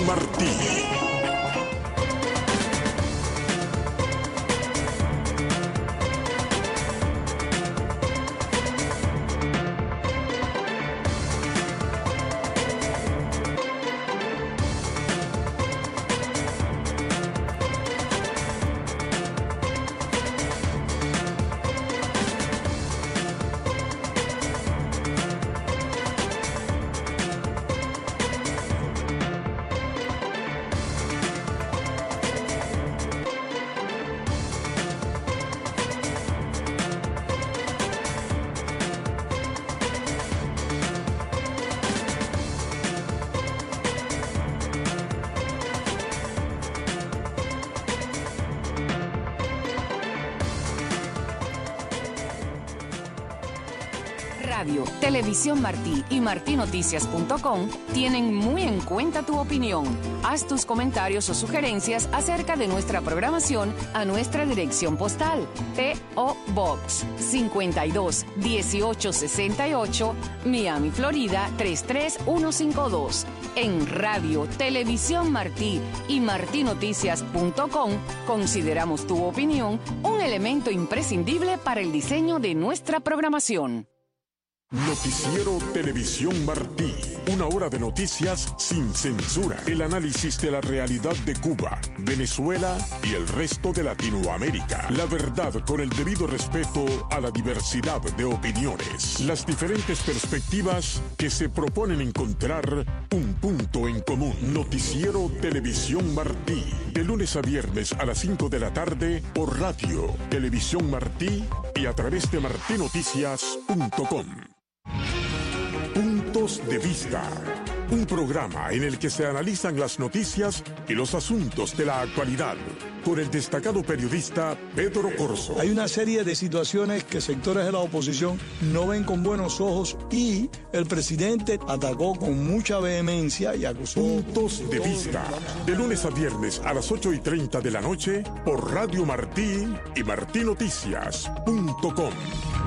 Martí. Radio, Televisión Martí y martinoticias.com tienen muy en cuenta tu opinión. Haz tus comentarios o sugerencias acerca de nuestra programación a nuestra dirección postal: P.O. Box 52 1868, Miami, Florida 33152. En Radio, Televisión Martí y martinoticias.com consideramos tu opinión un elemento imprescindible para el diseño de nuestra programación. Noticiero Televisión Martí. Una hora de noticias sin censura. El análisis de la realidad de Cuba, Venezuela y el resto de Latinoamérica. La verdad con el debido respeto a la diversidad de opiniones. Las diferentes perspectivas que se proponen encontrar un punto en común. Noticiero Televisión Martí. De lunes a viernes a las 5 de la tarde por Radio, Televisión Martí y a través de martinoticias.com. Puntos de Vista, un programa en el que se analizan las noticias y los asuntos de la actualidad, con el destacado periodista Pedro Corzo. Hay una serie de situaciones que sectores de la oposición no ven con buenos ojos y el presidente atacó con mucha vehemencia y acusó. Puntos de Vista, de lunes a viernes a las 8:30 de la noche por Radio Martí y martinoticias.com.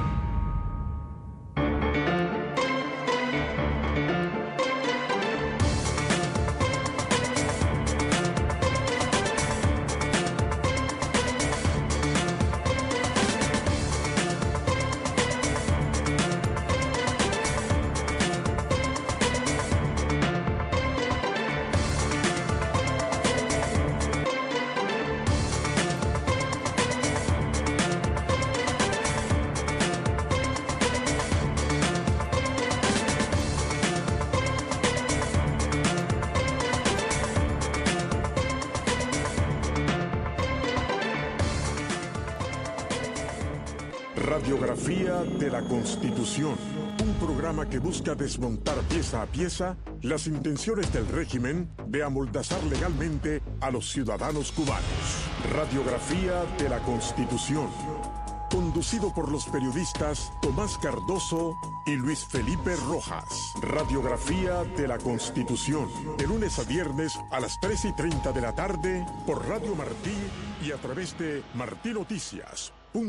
Radiografía de la Constitución, un programa que busca desmontar pieza a pieza las intenciones del régimen de amoldazar legalmente a los ciudadanos cubanos. Radiografía de la Constitución, conducido por los periodistas Tomás Cardoso y Luis Felipe Rojas. Radiografía de la Constitución, de lunes a viernes a las 3:30 de la tarde por Radio Martí y a través de martinoticias.com.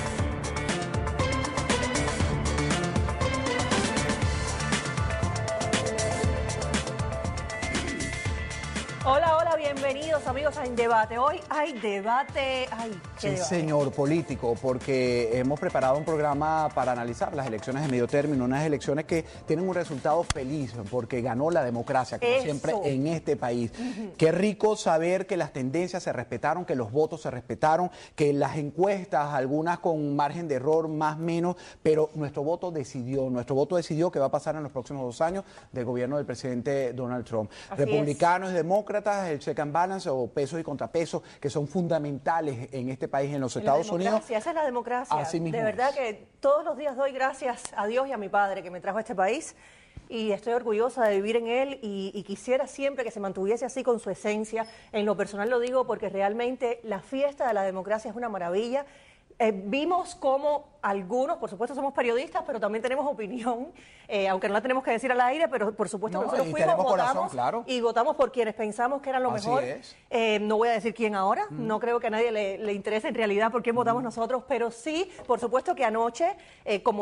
Hola, hola, bienvenidos amigos a En Debate. Hoy hay debate, Sí, debate. señor, político, porque hemos preparado un programa para analizar las elecciones de medio término, unas elecciones que tienen un resultado feliz, porque ganó la democracia, como siempre, en este país. Qué rico saber que las tendencias se respetaron, que los votos se respetaron, que las encuestas, algunas con margen de error, más menos, pero nuestro voto decidió qué va a pasar en los próximos 2 años del gobierno del presidente Donald Trump. Así Republicanos y demócratas, el check and balance o pesos y contrapesos, que son fundamentales en este país, en los Estados Unidos. Esa es la democracia. Así mismo de verdad es. que todos los días doy gracias a Dios y a mi padre que me trajo a este país y estoy orgullosa de vivir en él y quisiera siempre que se mantuviese así con su esencia. En lo personal lo digo porque realmente la fiesta de la democracia es una maravilla. Vimos cómo algunos, por supuesto somos periodistas, pero también tenemos opinión, aunque no la tenemos que decir al aire, pero por supuesto nosotros fuimos, votamos, claro, y votamos por quienes pensamos que eran lo mejor. No voy a decir quién ahora, no creo que a nadie le interese en realidad por quién votamos nosotros, pero sí, por supuesto que anoche, como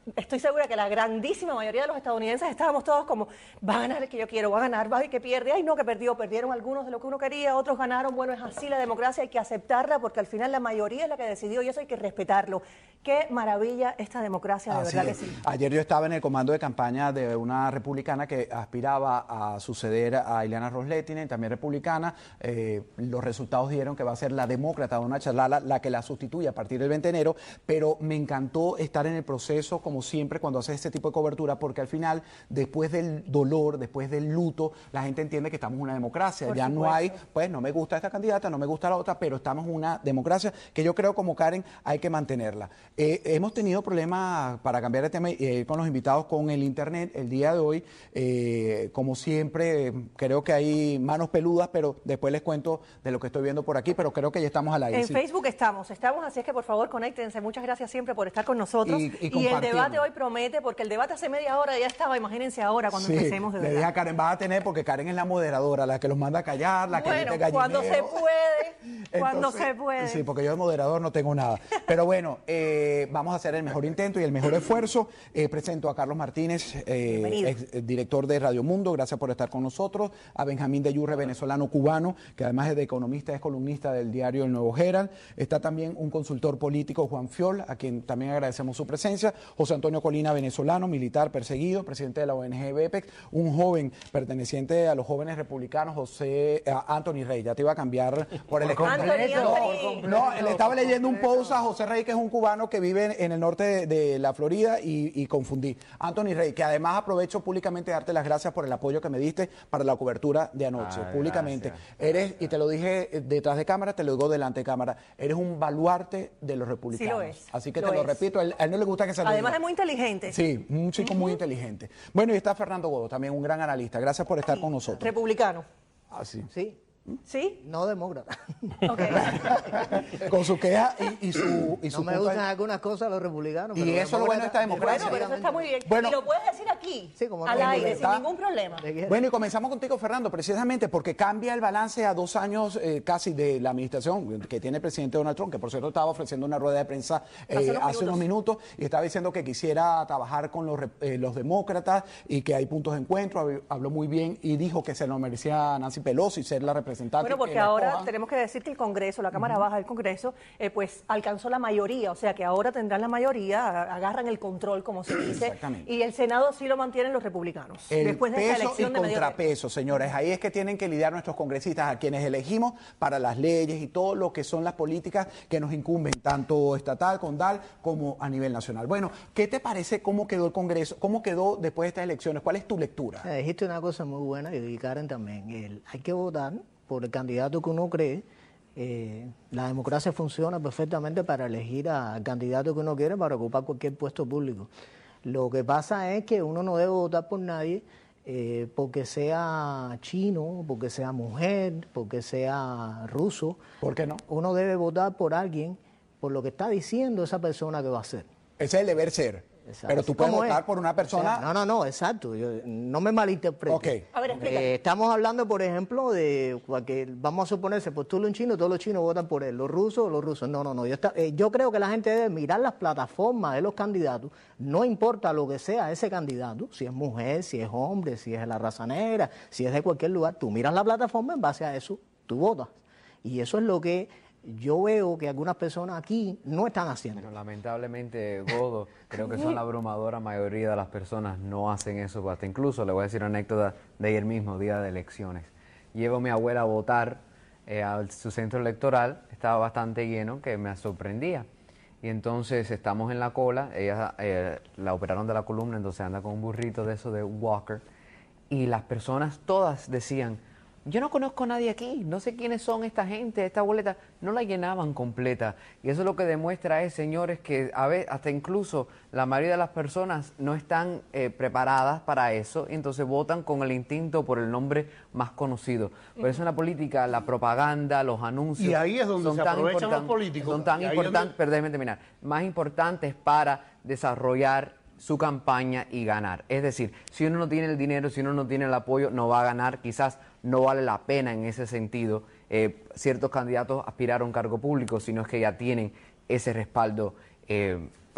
estoy segura que la grandísima mayoría de los estadounidenses estábamos todos como, va a ganar el que yo quiero, va a ganar, va a ver que pierde, ay no, que perdió, perdieron algunos de lo que uno quería, otros ganaron, bueno, es así la democracia, hay que aceptarla porque al final la mayoría es la que decidió y eso hay que respetarlo. Qué maravilla esta democracia, de verdad que sí. Ayer yo estaba en el comando de campaña de una republicana que aspiraba a suceder a Ileana Ros-Lehtinen, también republicana. Los resultados dieron que va a ser la demócrata Donna Chalala la que la sustituye a partir del 20 de enero, pero me encantó estar en el proceso, como siempre, cuando haces este tipo de cobertura, porque al final, después del dolor, después del luto, la gente entiende que estamos en una democracia. Por ya supuesto. no hay, pues no me gusta esta candidata, no me gusta la otra, pero estamos en una democracia que yo creo, como Karen, hay que mantenerla. Hemos tenido problemas, para cambiar de tema, con los invitados con el internet el día de hoy. Como siempre, creo que hay manos peludas, pero después les cuento de lo que estoy viendo por aquí, pero creo que ya estamos al aire. En Facebook estamos, así es que por favor conéctense. Muchas gracias siempre por estar con nosotros. Y el debate hoy promete, porque el debate hace media hora ya estaba, imagínense ahora cuando empecemos de verdad. Le dije a Karen, vas a tener, porque Karen es la moderadora, la que los manda a callar, la que mete gallinero. Cuando se puede, cuando se puede. Sí, porque yo de moderador no tengo nada. Pero bueno, vamos a hacer el mejor intento y el mejor esfuerzo. Presento a Carlos Martínez, director de Radio Mundo, gracias por estar con nosotros. A Benjamín de Yurre, venezolano-cubano, que además de economista es columnista del diario El Nuevo Herald. Está también un consultor político, Juan Fiol, a quien también agradecemos su presencia. José Antonio Colina, venezolano, militar perseguido, presidente de la ONG BEPEX. Un joven perteneciente a los jóvenes republicanos, Anthony Rey. Ya te iba a cambiar por el No, le estaba leyendo un post a José Rey, que es un cubano que vive en el norte de la Florida, y confundí. Anthony Rey, que además aprovecho públicamente de darte las gracias por el apoyo que me diste para la cobertura de anoche, públicamente. Eres, y te lo dije detrás de cámara, te lo digo delante de cámara, eres un baluarte de los republicanos. Sí lo es. Así que te lo repito, a él no le gusta que se lo Además diga. es muy inteligente. Sí, un chico muy inteligente. Bueno, y está Fernando Godo, también un gran analista. Gracias por estar con nosotros. Republicano. Así. Sí. ¿Sí? No demócrata. Okay. Con su queja y su No me gustan algunas cosas los republicanos. Y eso es lo bueno de esta democracia. Bueno, pero eso está muy bien. Bueno, y lo puedes decir aquí, sí, como al no, aire, sin libertad. ningún problema. Bueno, y comenzamos contigo, Fernando, precisamente porque cambia el balance a 2 años casi de la administración que tiene el presidente Donald Trump, que por cierto estaba ofreciendo una rueda de prensa hace unos minutos y estaba diciendo que quisiera trabajar con los demócratas y que hay puntos de encuentro. Habló muy bien y dijo que se lo merecía Nancy Pelosi ser la representante. Bueno, porque ahora tenemos que decir que el Congreso, la Cámara Baja del Congreso, pues alcanzó la mayoría, o sea que ahora tendrán la mayoría, agarran el control, como se dice. Exactamente. Y el Senado sí lo mantienen los republicanos. Después de esta peso elección y de medio contrapeso, señores. Ahí es que tienen que lidiar nuestros congresistas, a quienes elegimos para las leyes y todo lo que son las políticas que nos incumben, tanto estatal, condal, como a nivel nacional. Bueno, ¿qué te parece cómo quedó el Congreso? ¿Cómo quedó después de estas elecciones? ¿Cuál es tu lectura? Dijiste una cosa muy buena y Karen también. Hay que votar por el candidato que uno cree. La democracia funciona perfectamente para elegir al candidato que uno quiere para ocupar cualquier puesto público. Lo que pasa es que uno no debe votar por nadie porque sea chino, porque sea mujer, porque sea ruso. ¿Por qué no? Uno debe votar por alguien, por lo que está diciendo esa persona que va a ser. Ese es el deber ser. Exacto. Pero tú puedes votar por una persona... O sea, no, exacto. No me malinterpretes. Okay. A ver, explica. Estamos hablando, por ejemplo, de que vamos a suponer, se postula un chino, todos los chinos votan por él, los rusos. No. Yo creo que la gente debe mirar las plataformas de los candidatos, no importa lo que sea ese candidato, si es mujer, si es hombre, si es de la raza negra, si es de cualquier lugar, tú miras la plataforma, en base a eso tú votas. Y eso es lo que yo veo que algunas personas aquí no están haciendo. Pero lamentablemente, Godo, creo que son la abrumadora mayoría de las personas no hacen eso. Hasta incluso, le voy a decir una anécdota de ayer mismo, día de elecciones. Llevo a mi abuela a votar a su centro electoral, estaba bastante lleno, que me sorprendía. Y entonces estamos en la cola, ella la operaron de la columna, entonces anda con un burrito de eso de walker. Y las personas todas decían, yo no conozco a nadie aquí, no sé quiénes son esta gente, esta boleta, no la llenaban completa. Y eso lo que demuestra es, señores, que a veces, hasta incluso la mayoría de las personas no están preparadas para eso, y entonces votan con el instinto por el nombre más conocido. Por eso en la política, la propaganda, los anuncios... Y ahí es donde se aprovechan los políticos. Son tan importantes, pero déjenme terminar, más importantes para desarrollar su campaña y ganar. Es decir, si uno no tiene el dinero, si uno no tiene el apoyo, no va a ganar, quizás no vale la pena en ese sentido. Ciertos candidatos aspirar a un cargo público, sino es que ya tienen ese respaldo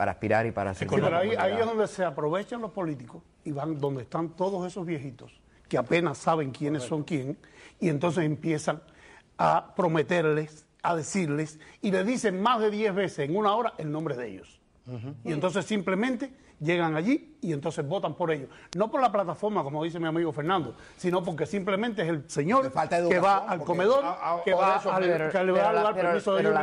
aspirar y para servir. Pero ahí es donde se aprovechan los políticos y van donde están todos esos viejitos que apenas saben quiénes son quién, y entonces empiezan a prometerles, a decirles, y le dicen más de 10 veces en una hora el nombre de ellos. Y entonces simplemente llegan allí y entonces votan por ellos. No por la plataforma, como dice mi amigo Fernando, sino porque simplemente es el señor que va al comedor, que va al permiso de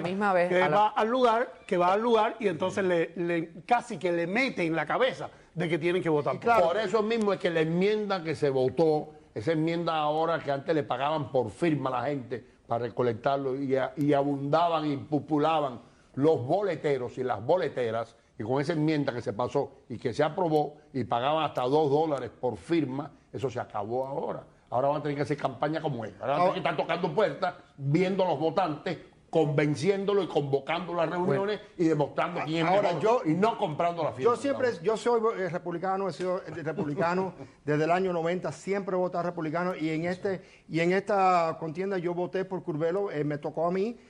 que va al lugar y entonces casi que le mete en la cabeza de que tienen que votar. Claro. Por eso mismo es que la enmienda que se votó, esa enmienda ahora que antes le pagaban por firma a la gente para recolectarlo y abundaban y populaban los boleteros y las boleteras, y con esa enmienda que se pasó y que se aprobó y pagaban hasta $2 por firma, eso se acabó ahora. Ahora van a tener que hacer campaña como esta. Ahora van a tener que estar tocando puertas, viendo a los votantes, convenciéndolo y convocando las reuniones y demostrando quién es mejor, y no comprando la firma. Yo soy republicano, he sido republicano desde el año 90, siempre he votado republicano, y en esta contienda yo voté por Curbelo, me tocó a mí.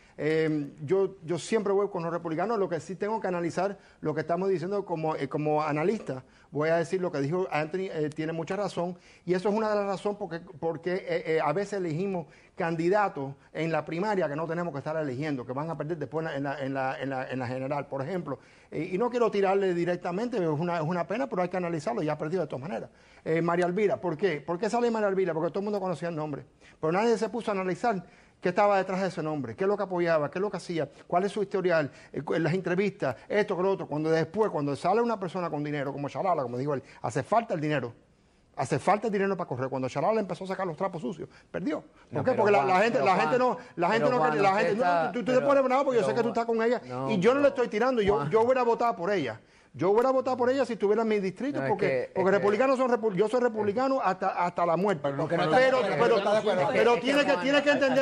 Yo siempre voy con los republicanos. Lo que sí tengo que analizar lo que estamos diciendo como analista. Voy a decir lo que dijo Anthony, tiene mucha razón, y eso es una de las razones porque a veces elegimos candidatos en la primaria que no tenemos que estar eligiendo, que van a perder después en la general, por ejemplo. Y no quiero tirarle directamente, es una pena, pero hay que analizarlo, ya ha perdido de todas maneras. María Elvira, ¿por qué? ¿Por qué sale María Elvira? Porque todo el mundo conocía el nombre, pero nadie se puso a analizar qué estaba detrás de ese nombre, qué es lo que apoyaba, qué es lo que hacía, cuál es su historial, las entrevistas, esto, que lo otro. Cuando sale una persona con dinero, como Shalala, como dijo él, hace falta el dinero. Hace falta el dinero para correr. Cuando Shalala empezó a sacar los trapos sucios, perdió. ¿Por qué? Porque la gente no quería. Tú te pones bravo porque yo sé que tú estás con ella, y yo no le estoy tirando. Yo hubiera votado por ella. Yo hubiera votado por ella si estuviera en mi distrito, porque republicanos yo soy republicano hasta la muerte. Pero tiene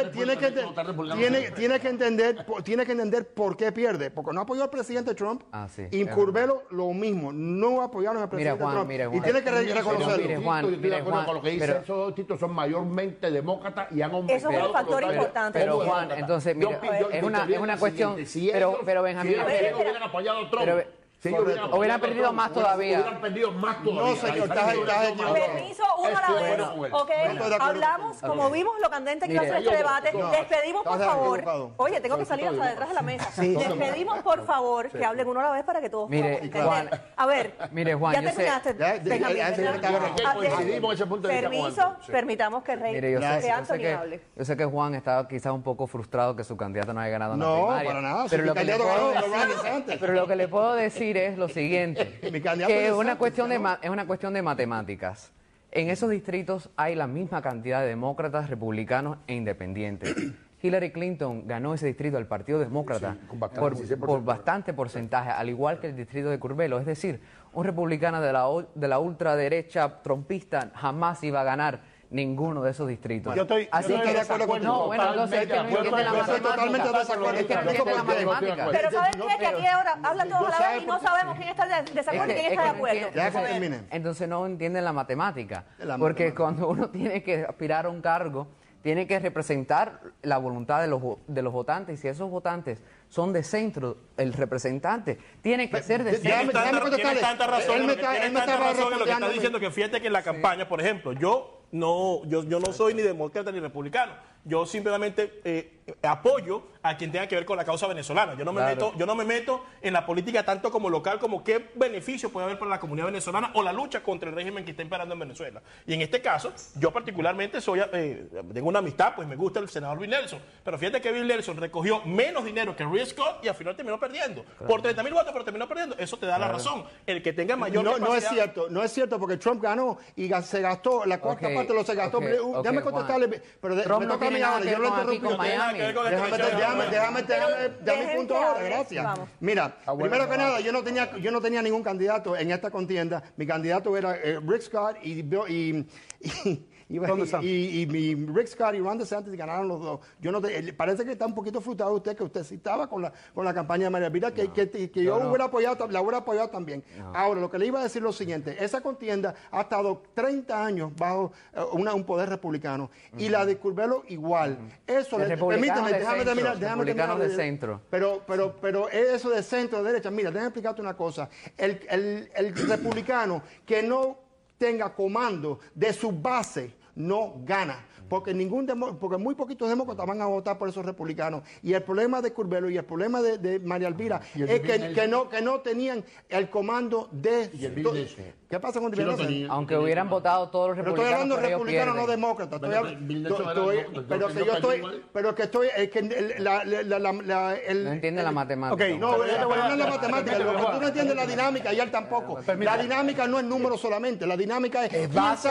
que entender por qué pierde, porque no apoyó al presidente Trump, y Curbelo lo mismo, no apoyaron al presidente Trump, y tiene que reconocerlo. Con lo que dice, esos dos distritos son mayormente demócratas y han aumentado. Eso es un factor importante. Pero Juan, entonces, mira, es una cuestión, pero Benjamín, hubieran apoyado a Trump. Hubieran perdido más todavía. No, señor, estás equivocado. Permiso, uno a la vez. Ok, hablamos, como vimos lo candente que iba a ser este debate. Despedimos, por favor. Oye, tengo que salir hasta detrás de la mesa. Despedimos, por favor, que hablen uno a la vez para que todos podamos entender. A ver, ya terminaste. Permiso, permitamos que Anthony hable. Yo sé que Juan estaba quizás un poco frustrado que su candidato no haya ganado en la primaria. No, para nada. Pero lo que le puedo decir es lo siguiente, que es una cuestión de matemáticas. En esos distritos hay la misma cantidad de demócratas, republicanos e independientes. Hillary Clinton ganó ese distrito al Partido Demócrata por bastante porcentaje, al igual que el distrito de Curbelo. Es decir, un republicano de la ultraderecha trumpista jamás iba a ganar ninguno de esos distritos. Yo estoy de acuerdo con no, bueno, entonces es que no entiende la matemática. Pero ¿saben qué? Que aquí ahora hablan todos a la vez y no sabemos quién está de desacuerdo y quién está de acuerdo. Entonces no entienden la matemática. Porque cuando uno tiene que aspirar a un cargo, tiene que representar la voluntad de los votantes, y si esos votantes son de centro, el representante tiene que ser de centro. Tiene tanta razón en lo que está diciendo, que fíjate que en la campaña, por ejemplo, yo no soy ni demócrata ni republicano. Yo simplemente apoyo a quien tenga que ver con la causa venezolana. Yo no me meto en la política tanto como local, como qué beneficio puede haber para la comunidad venezolana o la lucha contra el régimen que está imperando en Venezuela. Y en este caso, yo particularmente tengo una amistad, pues me gusta el senador Bill Nelson. Pero fíjate que Bill Nelson recogió menos dinero que Rick Scott y al final terminó perdiendo. Por 30,000 votos, pero terminó perdiendo. Eso te da la razón. El que tenga mayor capacidad... No es cierto, porque Trump ganó y se gastó, la cuarta parte lo se gastó. Déjame contestarle, pero me toca a mí ahora, yo lo interrumpí. Déjame mi punto ahora, gracias. Mira, primero que nada, yo no tenía ningún candidato en esta contienda. Mi candidato era Rick Scott y y Rick Scott y Ron DeSantis ganaron los dos. Yo no parece que está un poquito frustrado usted, que usted sí estaba con la campaña de María Elvira, que yo la hubiera apoyado también. No. Ahora, lo que le iba a decir es lo siguiente, esa contienda ha estado 30 años bajo un poder republicano, y la de Curbelo igual. Eso, permíteme, déjame terminar. De centro. Pero eso de centro, de derecha, mira, déjame explicarte una cosa. El republicano que no tenga comando de su base no gana. Porque muy poquitos demócratas van a votar por esos republicanos. Y el problema de Curbelo y el problema de María Elvira es que no tenían el comando de... ¿Qué pasa con el Aunque hubieran votado todos los republicanos. Pero estoy hablando de republicanos, no demócratas. No entiende la matemática. Ok, no es la matemática. Lo que tú no entiendes la dinámica, y él tampoco. La dinámica no es número solamente. La dinámica es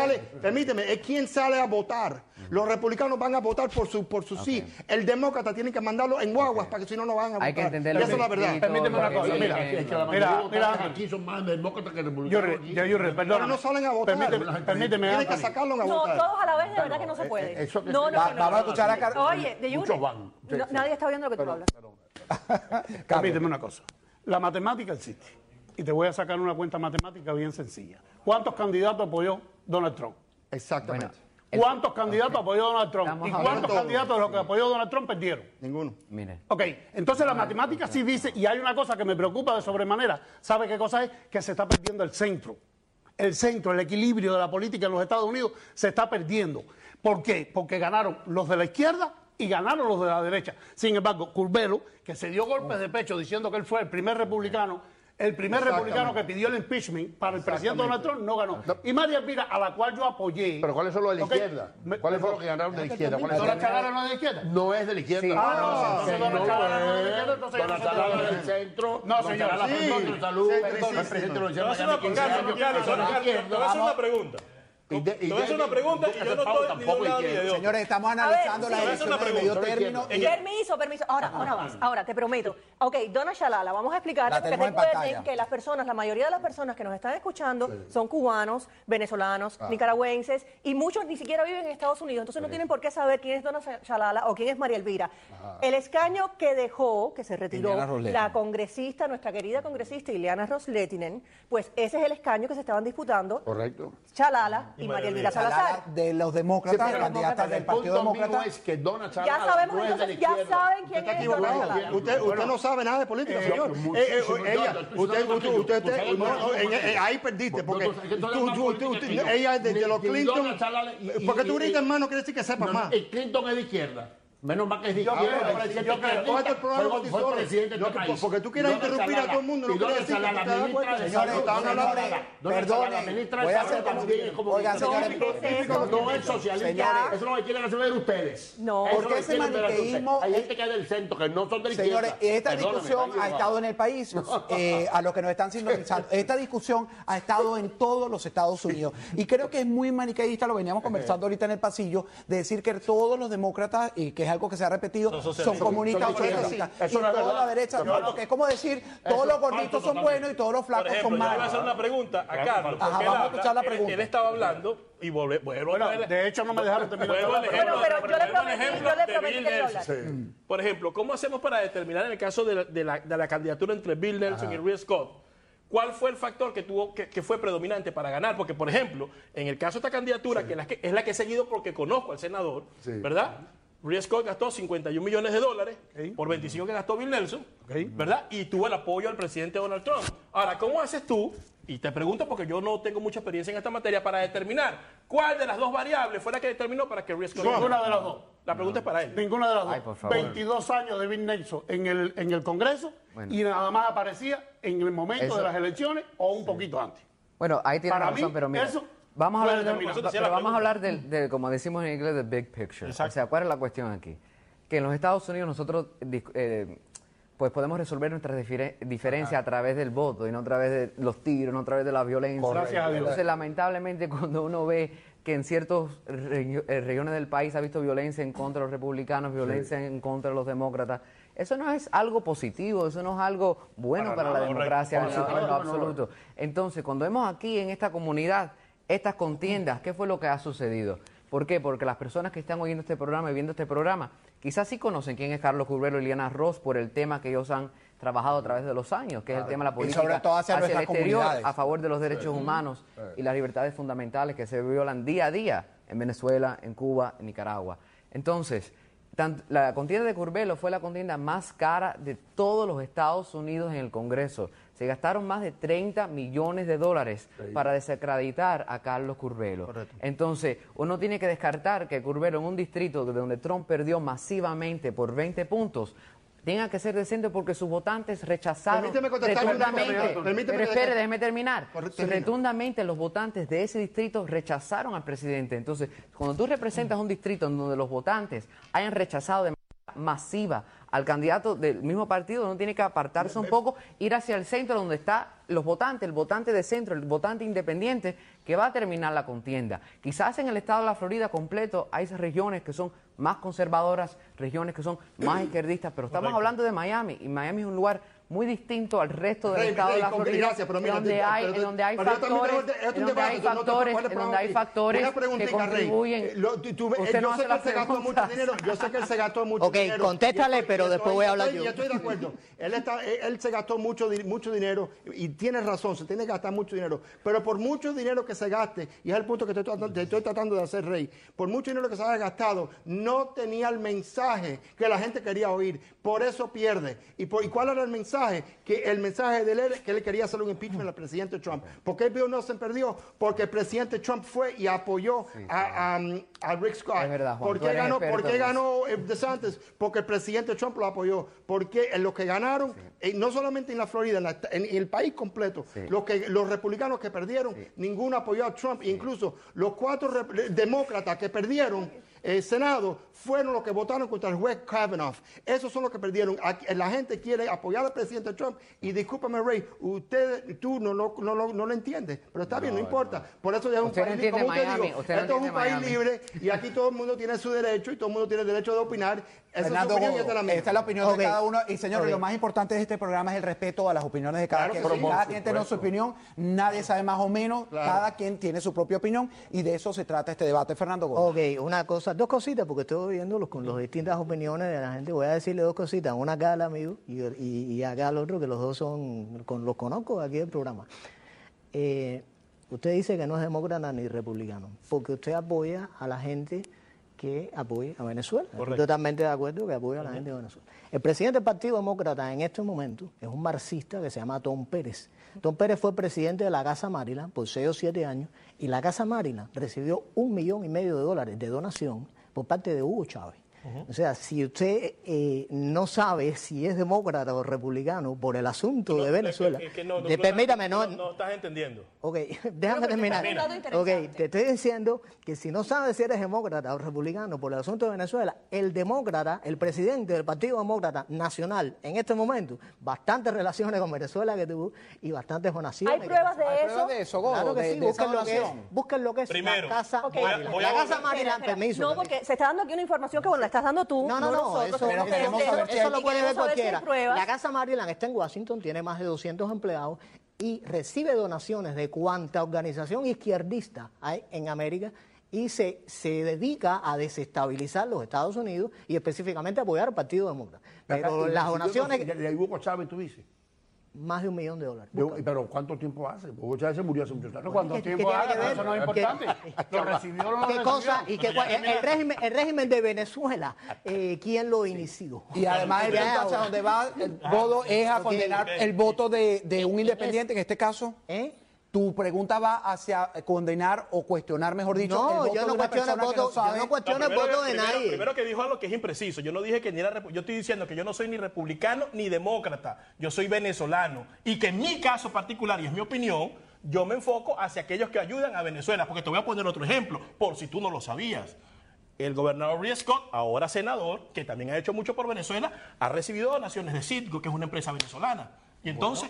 quién sale a votar. Los republicanos van a votar por su sí. El demócrata tiene que mandarlo en guaguas para que si no van a votar. Hay que entenderlo. Esa es la verdad. Permíteme una cosa. Mira, aquí son más demócratas que republicanos. Pero no salen a votar. Permíteme. Tienen que sacarlo a votar. No, todos a la vez, de verdad que no se puede. Vamos a escuchar a Carlos. Oye, de Yuri, nadie está viendo lo que tú hablas. Permíteme una cosa. La matemática existe. Y te voy a sacar una cuenta matemática bien sencilla. ¿Cuántos candidatos apoyó Donald Trump? Exactamente. ¿Cuántos candidatos apoyó Donald Trump? ¿Y cuántos candidatos de los que apoyó Donald Trump perdieron? Ninguno. Mire. Ok, entonces la matemática sí dice, y hay una cosa que me preocupa de sobremanera. ¿Sabe qué cosa es? Que se está perdiendo el centro. El equilibrio de la política en los Estados Unidos se está perdiendo. ¿Por qué? Porque ganaron los de la izquierda y ganaron los de la derecha. Sin embargo, Curbelo, que se dio golpes de pecho diciendo que él fue el primer republicano que pidió el impeachment para el presidente Donald Trump, no ganó. Y María Elvira, a la cual yo apoyé. ¿Pero cuáles son los de la izquierda? ¿Cuáles fueron los que ganaron de la izquierda? ¿Donald Chalala no es de la izquierda? No es de la izquierda. Sí. Entonces Donald Chalala no es de la izquierda, entonces Donald Chalala es del centro. No, señor. El salud, el presidente de la Universidad de Miami, 15 años. Te voy a hacer una pregunta. Te voy a hacer una pregunta y yo no estoy ni de un lado ni de otro. Señores, estamos analizando las elecciones de medio término. Permiso. Ahora vas. Ahora, te prometo. Ok, Donald Chalala, vamos a explicar que recuerden que la mayoría de las personas que nos están escuchando son cubanos, venezolanos, nicaragüenses, y muchos ni siquiera viven en Estados Unidos. Entonces no tienen por qué saber quién es Donald Chalala o quién es María Elvira. El escaño que se retiró la congresista, nuestra querida congresista Ileana Ros-Lehtinen, pues ese es el escaño que se estaban disputando. Correcto. Chalala y María Elvira Salazar. De los demócratas, candidatas del Partido Demócrata. Es que Donald Chalala ya sabemos, entonces, ya saben quién es Donald Chalala. Usted no sabe nada de política, señor. Ahí perdiste, porque ella de los Clinton. Porque tú gritas más no quiere decir que sepas más. El Clinton es de izquierda. Menos mal que es de izquierda. Porque tú quieres interrumpir a todo el mundo. No quiere decir que te das cuenta. Señores, perdonen. Voy a hacer oigan, señores, no es socialista. Eso es lo que quieren hacer ustedes. No. Porque ese maniqueísmo. Hay gente que es del centro, que no son de la izquierda. Señores, esta discusión ha estado en el país, a los que nos están sintonizando. Esta discusión ha estado en todos los Estados Unidos. Y creo que es muy maniqueísta, lo veníamos conversando ahorita en el pasillo, de decir que todos los demócratas, y que es algo que se ha repetido, son comunistas o socialistas. Y toda la derecha, porque es como decir, todos los gorditos son buenos y todos los flacos son malos. Yo le voy a hacer una pregunta a Carlos. Vamos a escuchar la pregunta. Él estaba hablando y de hecho no me dejaron terminar. Pero yo le prometí que iba a hablar. Por ejemplo, ¿cómo hacemos para determinar en el caso de la candidatura entre Bill Nelson y Rick Scott? ¿Cuál fue el factor que fue predominante para ganar? Porque, por ejemplo, en el caso de esta candidatura, que es la que he seguido porque conozco al senador, ¿verdad? Rick Scott gastó $51 millones por 25 que gastó Bill Nelson, ¿verdad? Y tuvo el apoyo del presidente Donald Trump. Ahora, ¿cómo haces tú? Y te pregunto porque yo no tengo mucha experiencia en esta materia para determinar cuál de las dos variables fue la que determinó para que Rick Scott... Ninguna de las dos. La pregunta es para él. Ninguna de las dos. 22 años de Bill Nelson en el Congreso y nada más aparecía en el momento de las elecciones o un poquito antes. Bueno, ahí tiene razón, pero mira... Vamos a hablar de, como decimos en inglés, del big picture. Exacto. O sea, ¿cuál es la cuestión aquí? Que en los Estados Unidos nosotros pues podemos resolver nuestras diferencias a través del voto y no a través de los tiros, no a través de la violencia. Gracias a Dios. Entonces, lamentablemente, cuando uno ve que en ciertas regiones del país ha visto violencia en contra de los republicanos, violencia en contra de los demócratas, eso no es algo positivo, eso no es algo bueno para la democracia en lo absoluto. Entonces, cuando vemos aquí en esta comunidad estas contiendas, ¿qué fue lo que ha sucedido? ¿Por qué? Porque las personas que están oyendo este programa y viendo este programa, quizás sí conocen quién es Carlos Curbelo y Liliana Ross por el tema que ellos han trabajado a través de los años, que es el tema de la política sobre todo hacia el exterior, comunidades. a favor de los derechos humanos y las libertades fundamentales que se violan día a día en Venezuela, en Cuba, en Nicaragua. Entonces, la contienda de Curbelo fue la contienda más cara de todos los Estados Unidos en el Congreso. Se gastaron más de 30 millones de dólares para desacreditar a Carlos Curbelo. Correcto. Entonces, uno tiene que descartar que Curbelo, en un distrito donde Trump perdió masivamente por 20 puntos, tenga que ser decente porque sus votantes rechazaron rotundamente. Pero espere, déjeme terminar. Rotundamente los votantes de ese distrito rechazaron al presidente. Entonces, cuando tú representas un distrito en donde los votantes hayan rechazado de manera masiva al candidato del mismo partido, uno tiene que apartarse un poco, ir hacia el centro donde está los votantes, el votante de centro, el votante independiente que va a terminar la contienda. Quizás en el estado de la Florida completo hay regiones que son más conservadoras, regiones que son más izquierdistas, pero estamos hablando de Miami, y Miami es un lugar muy distinto al resto del estado de la Florida, donde hay factores que contribuyen. Usted no hace la pregunta. Yo sé que él se gastó mucho dinero. Ok, contéstale, pero después voy a hablar yo. Y estoy de acuerdo. Él se gastó mucho dinero y tiene razón, se tiene que gastar mucho dinero. Pero por mucho dinero que se gaste, y es el punto que te estoy tratando de hacer, Rey, por mucho dinero que se haya gastado, no tenía el mensaje que la gente quería oír. Por eso pierde. ¿Y cuál era el mensaje? Que el mensaje de él, que él quería hacer un impeachment al presidente Trump. ¿Por qué Bill Nelson perdió? Porque el presidente Trump fue y apoyó a Rick Scott. Es verdad, Juan, ¿Por qué ganó DeSantis? Porque el presidente Trump lo apoyó. Porque los que ganaron, no solamente en la Florida, en el país completo, los republicanos que perdieron, ninguno apoyó a Trump. Incluso los 4 demócratas que perdieron el Senado fueron los que votaron contra el juez Kavanaugh. Esos son los que perdieron. La gente quiere apoyar al presidente Trump y discúlpame, Ray, tú no lo entiendes, pero está bien, no importa. Por eso ya es un país libre, como usted digo, esto es un país libre y aquí todo el mundo tiene su derecho y todo el mundo tiene el derecho de opinar. Fernando, esta es la opinión de cada uno. Y señores, lo más importante de este programa es el respeto a las opiniones de cada quien. Cada quien tiene su opinión, nadie sabe más o menos, cada quien tiene su propia opinión y de eso se trata este debate. Fernando Gómez. Ok, dos cositas, porque estoy viendo con las distintas opiniones de la gente. Voy a decirle 2 cositas, una acá al amigo y acá al otro, que los dos los conozco aquí del programa. Usted dice que no es demócrata ni republicano, porque usted apoya a la gente que apoya a Venezuela. Estoy totalmente de acuerdo que apoya a la gente de Venezuela. El presidente del Partido Demócrata en este momento es un marxista que se llama Tom Pérez. Tom Pérez fue presidente de la Casa Maryland por 6 o 7 años y la Casa Maryland recibió $1,5 millones de donación por parte de Hugo Chávez. O sea, si usted no sabe si es demócrata o republicano por el asunto de Venezuela, permítame, no estás entendiendo. Ok, déjame terminar. Ok, te estoy diciendo que si no sabes si eres demócrata o republicano por el asunto de Venezuela, el demócrata, el presidente del Partido Demócrata Nacional, en este momento, bastantes relaciones con Venezuela que tuvo y bastantes donaciones. ¿Hay pruebas de eso? ¿Hay pruebas de eso, Godo? Claro que sí, busquen lo que es Primero, la Casa Maryland. la Casa Maryland, permiso. No, porque se está dando aquí una información que, la estás dando tú. No, eso lo puede ver cualquiera. La Casa Maryland está en Washington, tiene más de 200 empleados y recibe donaciones de cuanta organización izquierdista hay en América y se dedica a desestabilizar los Estados Unidos y específicamente a apoyar al Partido Demócrata. Pero las donaciones... ¿De Hugo Chávez tú dices? Más de $1 millón. ¿Pero cuánto tiempo hace? Hugo Chávez se murió hace muchos años. ¿Cuánto tiempo hace? Eso no es importante. ¿Lo recibió o no lo recibió? ¿Qué cosa? Y que el régimen de Venezuela, ¿quién lo inició? Y además el punto hacia donde va el Godo es a condenar el voto de un independiente, en este caso. Tu pregunta va hacia condenar o cuestionar, mejor dicho, el voto yo no cuestiono el voto de nadie. Primero que dijo algo que es impreciso. Yo no dije que ni era yo estoy diciendo que yo no soy ni republicano ni demócrata. Yo soy venezolano. Y que en mi caso particular, y es mi opinión, yo me enfoco hacia aquellos que ayudan a Venezuela. Porque te voy a poner otro ejemplo, por si tú no lo sabías. El gobernador Rick Scott, ahora senador, que también ha hecho mucho por Venezuela, ha recibido donaciones de Citgo, que es una empresa venezolana. Y entonces,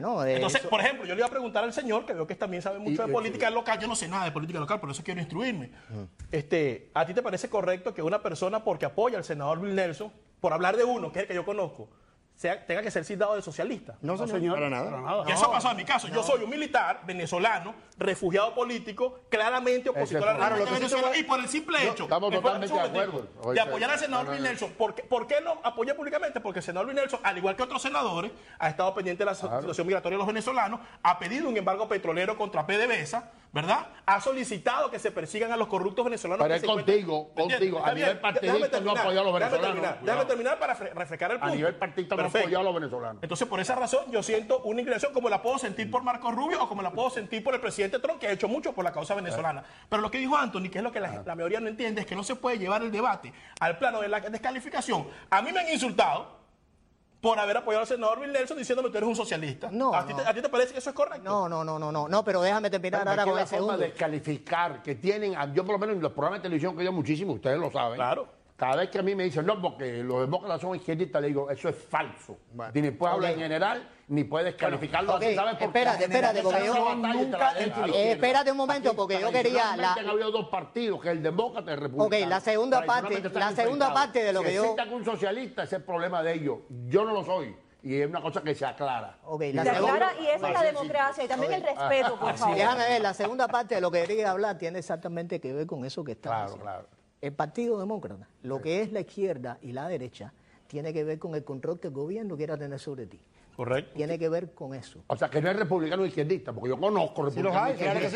por ejemplo, yo le iba a preguntar al señor, que veo que también sabe mucho de política local, yo no sé nada de política local, por eso quiero instruirme. ¿A ti te parece correcto que una persona, porque apoya al senador Bill Nelson, por hablar de uno, que es el que yo conozco, tenga que ser citado de socialista. No, señor. Para nada. Y eso pasó en mi caso. Yo soy un militar venezolano, refugiado político, claramente opositor a la República de Venezuela, y por el simple hecho estamos totalmente de acuerdo de apoyar al senador Luis Nelson. ¿Por qué lo apoyé públicamente? Porque el senador Luis Nelson, al igual que otros senadores, ha estado pendiente de la situación migratoria de los venezolanos, ha pedido un embargo petrolero contra PDVSA, ¿verdad? Ha solicitado que se persigan a los corruptos venezolanos. Pero es contigo, a nivel partidista no apoyó a los venezolanos. Déjame terminar para refrescar el punto. A nivel partidista no apoyó a los venezolanos. Entonces, por esa razón, yo siento una inclinación como la puedo sentir por Marco Rubio o como la puedo sentir por el presidente Trump, que ha hecho mucho por la causa venezolana. Pero lo que dijo Anthony, que es lo que la mayoría no entiende, es que no se puede llevar el debate al plano de la descalificación. A mí me han insultado por haber apoyado al senador Luis Nelson diciéndome que tú eres un socialista. ¿A ti te parece que eso es correcto? No, pero déjame terminar ahora con el segundo. La forma de descalificar que tienen, yo por lo menos en los programas de televisión que yo muchísimo, ustedes lo saben. Claro. Cada vez que a mí me dicen, no, porque los demócratas son izquierdistas, le digo, eso es falso. Ni puedes hablar en general, ni puedes descalificarlo. Así, ¿sabes? Espérate, porque yo nunca... espérate un momento, porque yo quería... Han habido dos partidos, que es el demócrata y el republicano. Ok, la segunda parte de lo que yo... Si citan un socialista, ese es el problema de ellos. Yo no lo soy. Y es una cosa que se aclara. Se aclara, y esa es la democracia y también el respeto, por favor. Déjame ver, la segunda parte de lo que quería hablar tiene exactamente que ver con eso que está diciendo. Claro. El Partido Demócrata, lo que es la izquierda y la derecha, tiene que ver con el control que el gobierno quiera tener sobre ti. Correcto. Tiene que ver con eso. O sea, que no es republicano o izquierdista, porque yo conozco republicanos.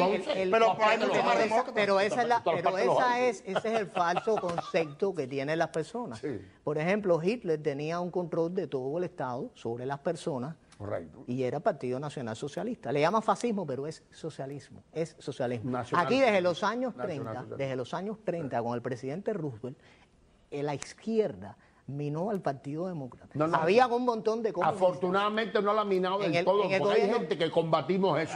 Pero ese es el falso concepto que tienen las personas. Sí. Por ejemplo, Hitler tenía un control de todo el Estado sobre las personas. Correcto. Y era Partido Nacional Socialista. Le llaman fascismo, pero es socialismo. Es socialismo. Nacional, aquí desde los años 30, con el presidente Roosevelt, la izquierda minó al Partido Demócrata. Había un montón de cosas. Afortunadamente no la ha minado del todo, porque hay gente que combatimos eso.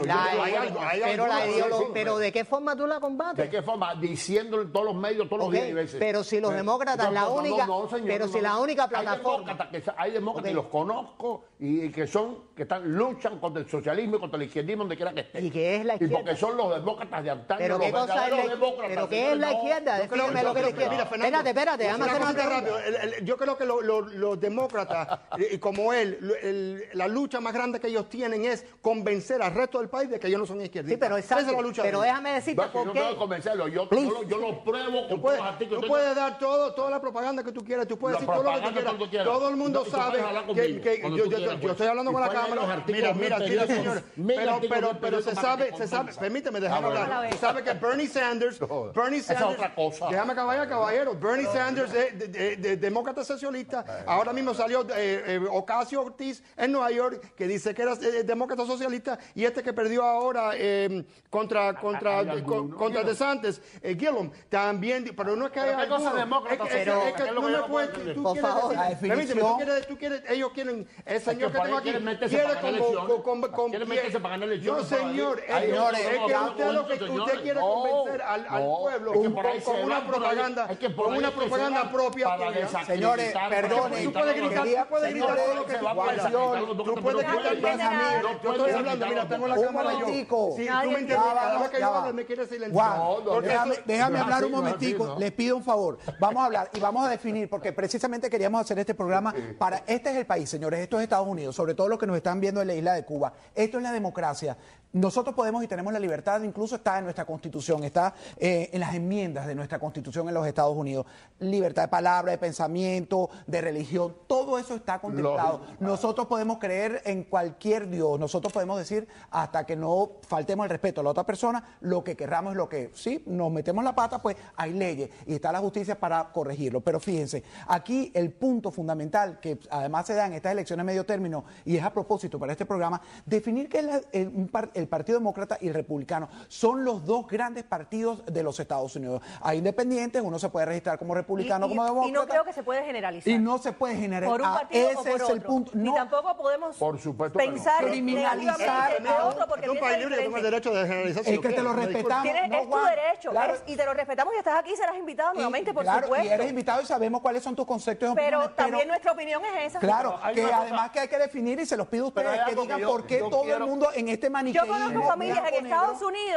Pero ¿de qué forma tú la combates? ¿De qué forma? Diciéndolo en todos los medios, todos los días y veces. Pero si los demócratas, la única plataforma... Hay demócratas, y los conozco, y que luchan contra el socialismo y contra el izquierdismo, donde quiera que estén. ¿Y qué es la izquierda? Y porque son los demócratas de antaño. ¿Pero qué cosa es la izquierda? ¿Pero qué es la izquierda? Defíneme lo que es la izquierda. Espérate, déjame hacer una pregunta. Yo creo que los demócratas, como la lucha más grande que ellos tienen es convencer al resto del país de que ellos no son izquierdistas. Sí, pero esa es la lucha. Pero déjame decirte por qué. No tengo que convencerlo, yo lo pruebo con todos los artículos. Tú puedes dar toda la propaganda que tú quieras, tú puedes decir todo lo que tú quieras. Todo el mundo sabe que yo estoy hablando con la cámara. Mira, señor. Pero se sabe, permíteme dejar hablar. Se sabe que Bernie Sanders, esa es otra cosa. Déjame acabar, caballero. Bernie Sanders de demócrata socialista. Ahora mismo salió Ocasio-Cortez en Nueva York, que dice que era demócrata socialista, y este que perdió ahora contra DeSantis, Gillum, también, pero no es que haya... Por favor, permíteme, ellos quieren, el señor que tengo aquí, quiere meterse para ganar elecciones. No, señor, usted quiere convencer al pueblo con una propaganda propia. Señores, perdone. Tú puedes gritar todo lo que tú quieras. Tú puedes gritar. Yo estoy hablando, mira, tengo la cámara yo. Si tú me interrumpes, me quieres silenciar. Déjame hablar un momentico. Les pido un favor. Vamos a hablar y vamos a definir, porque precisamente queríamos hacer este programa para... Este es el país, señores. Esto es Estados Unidos. Sobre todo los que nos están viendo en la isla de Cuba. Esto es la democracia. Nosotros podemos y tenemos la libertad, incluso está en nuestra Constitución, está en las enmiendas de nuestra Constitución en los Estados Unidos. Libertad de palabra, de pensamiento, de religión, todo eso está contemplado. Nosotros podemos creer en cualquier Dios, nosotros podemos decir, hasta que no faltemos el respeto a la otra persona, lo que querramos es lo que, sí, nos metemos la pata, pues hay leyes y está la justicia para corregirlo. Pero fíjense, aquí el punto fundamental, que además se da en estas elecciones medio término, y es a propósito para este programa, definir que el Partido Demócrata y el Republicano son los dos grandes partidos de los Estados Unidos. Hay independientes, uno se puede registrar como republicano, como demócrata. Y no creo que se puede generalizar. Y no se puede generalizar. Por un partido ese o por es otro. el punto. Ni tampoco podemos pensar criminalizar de otro porque un país libre tiene el derecho de generalizar. Es que te lo respetamos. Es tu derecho. Claro. Y te lo respetamos y estás aquí, serás invitado nuevamente, por supuesto. Y eres invitado y sabemos cuáles son tus conceptos y opiniones. Pero también nuestra opinión es esa. Claro, que además que hay que definir, y se los pido a ustedes, que digan por qué todo el mundo en este maniqueísmo. Yo conozco familias en Estados Unidos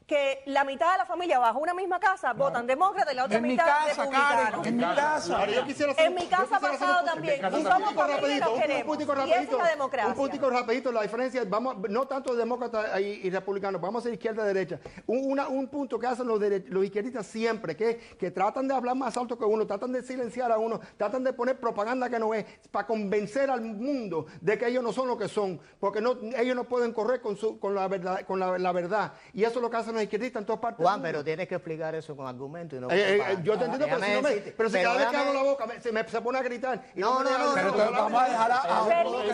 que la mitad de la familia bajo una misma casa votan demócrata y la otra mitad republicano. En mi casa. En mi casa ha pasado también. Y somos familia y nos queremos. Y esa es la democracia. Un puntico rapidito, la diferencia, no tanto demócratas y republicanos, vamos a ser izquierda-derecha. Un punto que hacen los izquierdistas siempre, que tratan de hablar más alto que uno, tratan de silenciar a uno, tratan de poner propaganda que no es, para convencer al mundo de que ellos no son lo que son, porque ellos no pueden correr con la verdad. Y eso es lo que hacen los izquierdistas en todas partes. Juan, pero tienes que explicar eso con argumentos. No yo te entiendo, pero si cada vez que abro la boca se pone a gritar. No, pero vamos a dejar a...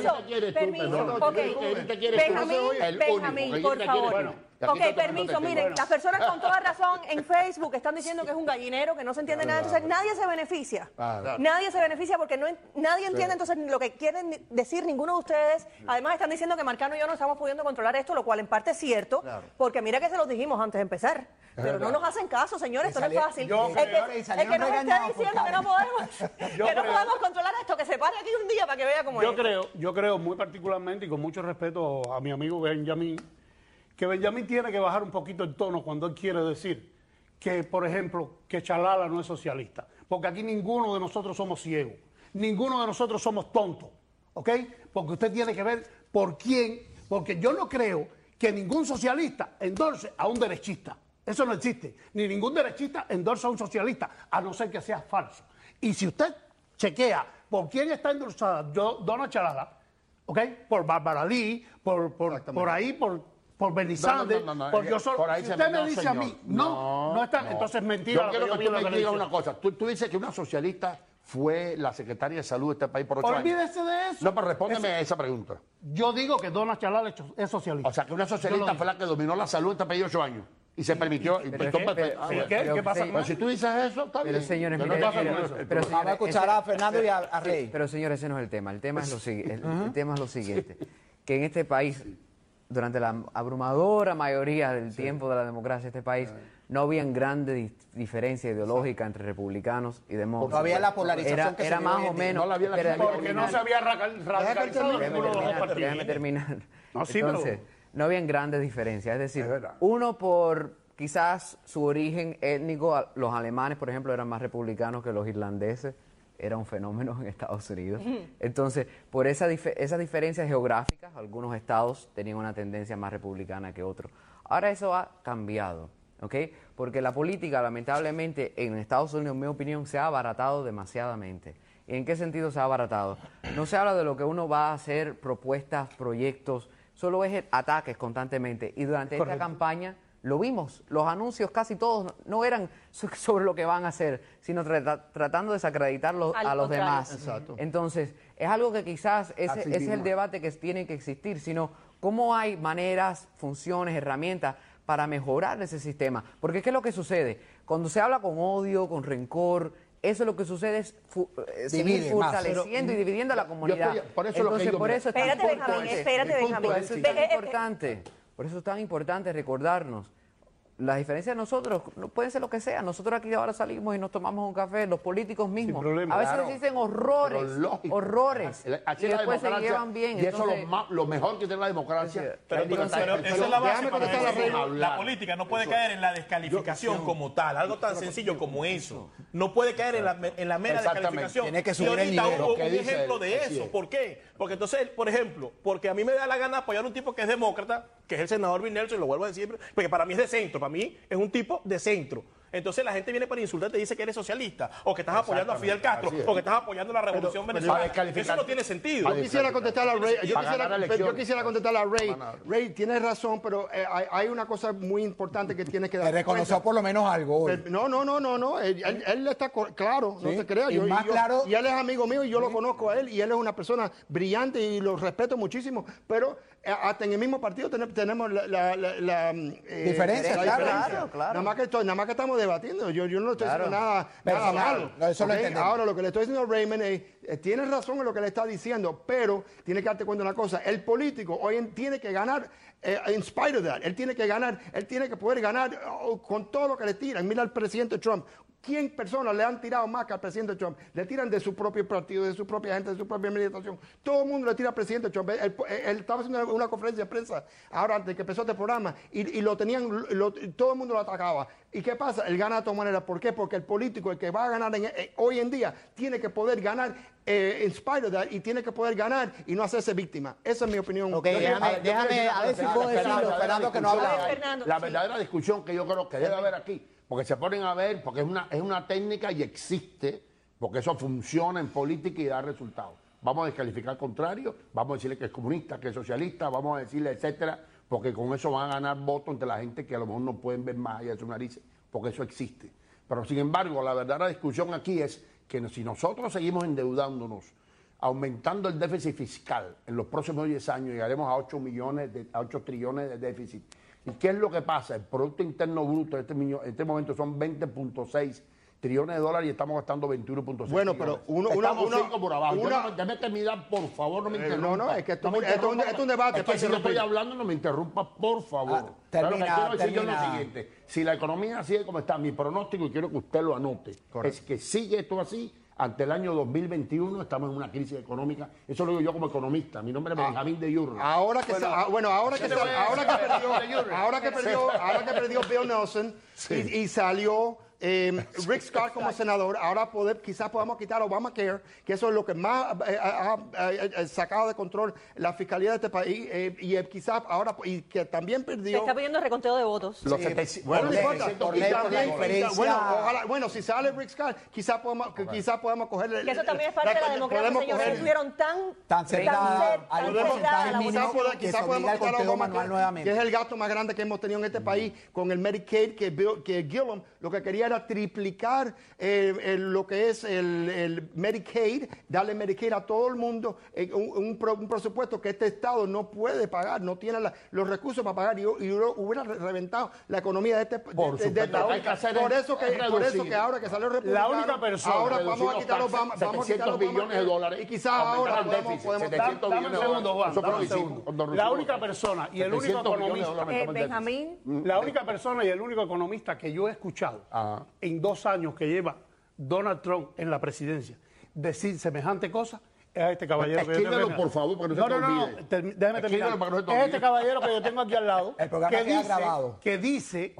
Benjamín, por favor. Ok, permiso, miren, las personas con toda razón en Facebook están diciendo que es un gallinero, que no se entiende nada, entonces nadie se beneficia. Nadie se beneficia porque nadie entiende entonces lo que quieren decir ninguno de ustedes. Además están diciendo que Marcano y yo no estamos pudiendo controlar esto, lo cual en parte es cierto, porque mira que se los dijimos antes de empezar. Pero no nos hacen caso, señores, esto no es fácil. El que nos esté diciendo que no podemos controlar esto, que se pare aquí un día para que vea cómo es. Yo creo muy particularmente y con mucho respeto a mi amigo Benjamín, que Benjamín tiene que bajar un poquito el tono cuando él quiere decir que, por ejemplo, que Chalala no es socialista. Porque aquí ninguno de nosotros somos ciegos, ninguno de nosotros somos tontos, ¿ok? Porque usted tiene que ver por quién, porque yo no creo que ningún socialista endorse a un derechista. Eso no existe. Ni ningún derechista endorsa a un socialista, a no ser que sea falso. Y si usted chequea por quién está endorsada Donna Chalala, ¿ok? Por Bárbara Lee, por ahí, por Bernie Sanders, por ahí si usted me dice a mí, no está, entonces es mentira. Yo quiero que tú me digas una cosa. Tú dices que una socialista fue la secretaria de salud de este país por 8 años. Olvídese de eso. No, pero respóndeme a esa pregunta. Yo digo que Donna Chalala es socialista. O sea, que una socialista fue la que dominó la salud de este país 8 años. Y se permitió. ¿Qué pasa? Pero si tú dices eso, está bien. Pero señores, vamos a escuchar a Fernando y a Rey. Pero señores, ese no es el tema. El tema es lo siguiente. Que en este país, durante la abrumadora mayoría del tiempo de la democracia de este país, no habían grandes diferencias ideológicas entre republicanos y demócratas. No había la polarización que era más o menos. Porque no se había radicalizado ninguno de los dos partidos. Déjame terminar. Entonces, no habían grandes diferencias. Es decir, uno por quizás su origen étnico, los alemanes, por ejemplo, eran más republicanos que los irlandeses. Era un fenómeno en Estados Unidos. Entonces, por esas diferencias geográficas, algunos estados tenían una tendencia más republicana que otros. Ahora eso ha cambiado, ¿ok? Porque la política, lamentablemente, en Estados Unidos, en mi opinión, se ha abaratado demasiadamente. ¿Y en qué sentido se ha abaratado? No se habla de lo que uno va a hacer, propuestas, proyectos, solo es ataques constantemente. Y durante esta campaña lo vimos, los anuncios casi todos no eran sobre lo que van a hacer, sino tratando de desacreditarlos a los demás. Exacto. Entonces, es algo que quizás ese es el debate que tiene que existir, sino cómo hay maneras, funciones, herramientas para mejorar ese sistema. Porque ¿qué es lo que sucede? Cuando se habla con odio, con rencor, eso es lo que sucede, es seguir fortaleciendo y dividiendo a la comunidad. Espérate, Benjamín. Por eso es tan importante recordarnos. La diferencia de nosotros no puede ser lo que sea. Nosotros aquí ahora salimos y nos tomamos un café, los políticos mismos. A veces les dicen horrores. Y después se llevan bien. Y eso es lo mejor que tiene la democracia. Pero esa es la base para decir, la política no puede caer en la descalificación como tal. Algo tan sencillo como eso. No puede caer en la mera descalificación. Tiene que subir el nivel. Un ejemplo de eso. ¿Por qué? Porque entonces, por ejemplo, porque a mí me da la gana apoyar a un tipo que es demócrata, que es el senador Bill Nelson, y lo vuelvo a decir, porque para mí es de centro, para mí es un tipo de centro. Entonces la gente viene para insultarte y te dice que eres socialista, o que estás apoyando a Fidel Castro, o que estás apoyando la revolución venezolana. Eso no tiene sentido. Yo quisiera contestar a Ray. Yo quisiera contestar a Ray. Ray, tienes razón, pero hay una cosa muy importante que tienes que dar. Te reconoció por lo menos algo hoy. No. Él está claro, no te creas. Y él es amigo mío y yo lo conozco a él, y él es una persona brillante y lo respeto muchísimo, pero hasta en el mismo partido tenemos la diferencia. Claro. Nada más que estamos debatiendo. Yo no estoy diciendo nada malo. Eso lo entendemos. Ahora, lo que le estoy diciendo a Raymond es, tiene razón en lo que le está diciendo, pero tiene que darte cuenta de una cosa. El político hoy tiene que ganar in spite of that. Él tiene que ganar, él tiene que poder ganar con todo lo que le tiran. Mira al presidente Trump. ¿Quién personas le han tirado más que al presidente Trump? Le tiran de su propio partido, de su propia gente, de su propia administración. Todo el mundo le tira al presidente Trump. Él estaba haciendo una conferencia de prensa ahora antes de que empezó este programa y todo el mundo lo atacaba. ¿Y qué pasa? Él gana de todas maneras. ¿Por qué? Porque el político, el que va a ganar hoy en día, tiene que poder ganar in spite of that, y tiene que poder ganar y no hacerse víctima. Esa es mi opinión. Ok, déjame a ver si puedo decirlo, Fernando, que no habla. La verdadera discusión que yo creo que debe haber aquí, porque se ponen a ver, porque es una técnica y existe, porque eso funciona en política y da resultados. Vamos a descalificar al contrario, vamos a decirle que es comunista, que es socialista, vamos a decirle etcétera, porque con eso van a ganar votos entre la gente que a lo mejor no pueden ver más allá de sus narices, porque eso existe. Pero sin embargo, la verdadera discusión aquí es que si nosotros seguimos endeudándonos, aumentando el déficit fiscal, en los próximos 10 años llegaremos a 8 trillones de déficit. ¿Y qué es lo que pasa? El Producto Interno Bruto en este momento son 20.6 trillones de dólares y estamos gastando 21.6 Bueno, trillones. pero estamos 5 por abajo. Déjame terminar, por favor, no me interrumpa. No, es que esto es un debate. Es que si no estoy hablando, no me interrumpa, por favor. Claro, que quiero decir yo lo siguiente. Si la economía sigue como está, mi pronóstico, y quiero que usted lo anote, es que sigue esto así, ante el año 2021 estamos en una crisis económica. Eso lo digo yo como economista. Mi nombre es Benjamín de Yurro. Ahora que perdió Bill Nelson y salió Rick Scott como senador, ahora quizás podamos quitar Obamacare, que eso es lo que más ha sacado de control la fiscalía de este país, y quizás ahora, y que también perdió. Se está pidiendo reconteo de votos. Bueno, si sale Rick Scott, quizás podamos cogerle. Que eso también es parte de la democracia, señores. Estuvieron tan cerca quizás podemos quitar Obamacare, que es el gasto más grande que hemos tenido en este país, con el Medicaid, que Gillum lo que quería era triplicar lo que es el Medicaid, darle Medicaid a todo el mundo, un presupuesto que este Estado no puede pagar, no tiene los recursos para pagar, y hubiera reventado la economía de este país. Por eso que ahora que salió republicano, la única persona, ahora vamos a quitar los 700 billones de dólares, y quizás ahora podemos 700 billones de dólares. La única persona y el único economista, Benjamín, la única persona y el único economista que yo he escuchado en 2 años que lleva Donald Trump en la presidencia decir semejante cosa es a este caballero. Escríbelo, por favor, para que no se te olvide. Déjame terminar. Es este caballero que yo tengo aquí al lado, que dice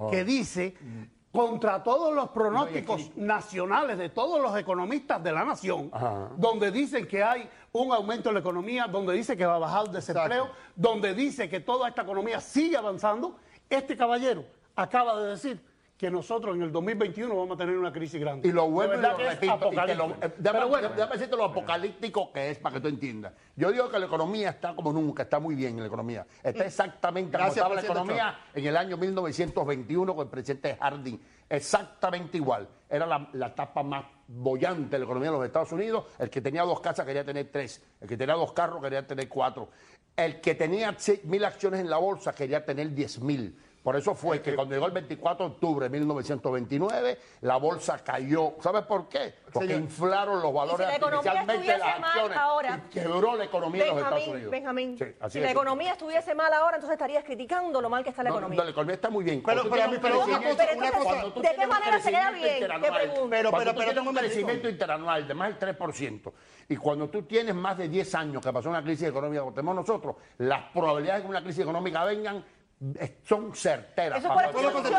contra todos los pronósticos nacionales de todos los economistas de la nación, donde dicen que hay un aumento en la economía, donde dice que va a bajar el desempleo, donde dice que toda esta economía sigue avanzando. Este caballero acaba de decir que nosotros en el 2021 vamos a tener una crisis grande. Y lo vuelvo y lo repito. Déjame decirte lo apocalíptico que es, para que tú entiendas. Yo digo que la economía está como nunca, está muy bien en la economía. Está exactamente como estaba la economía en el año 1921 con el presidente Harding. Exactamente igual. Era la etapa más bollante de la economía de los Estados Unidos. El que tenía 2 casas quería tener 3. El que tenía 2 carros quería tener 4. El que tenía 1,000 acciones en la bolsa quería tener 10,000. Por eso fue que cuando llegó el 24 de octubre de 1929, la bolsa cayó. ¿Sabes por qué? Porque inflaron los valores artificialmente de las acciones ahora, y quebró la economía de los Estados Unidos. Benjamín, si la economía estuviese mal ahora, entonces estarías criticando lo mal que está la economía. No, la economía está muy bien. Pero ¿de qué manera se queda bien? Cuando tú tienes un crecimiento interanual de más del 3%, y cuando tú tienes más de 10 años que pasó una crisis económica como tenemos nosotros, las probabilidades de que una crisis económica vengan son certeras. ¿Cuál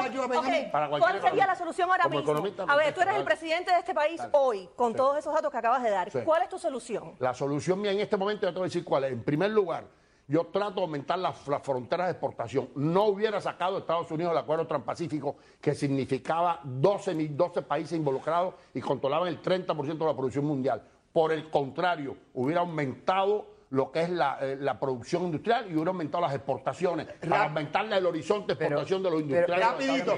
sería la solución ahora mismo? A ver, tú eres el presidente de este país hoy, con todos esos datos que acabas de dar. ¿Cuál es tu solución? La solución mía en este momento, yo te voy a decir cuál es. En primer lugar, yo trato de aumentar las fronteras de exportación. No hubiera sacado Estados Unidos el Acuerdo Transpacífico, que significaba 12 países involucrados y controlaban el 30% de la producción mundial. Por el contrario, hubiera aumentado lo que es la producción industrial y hubiera aumentado las exportaciones para aumentar el horizonte de exportación de los industriales. Rapidito,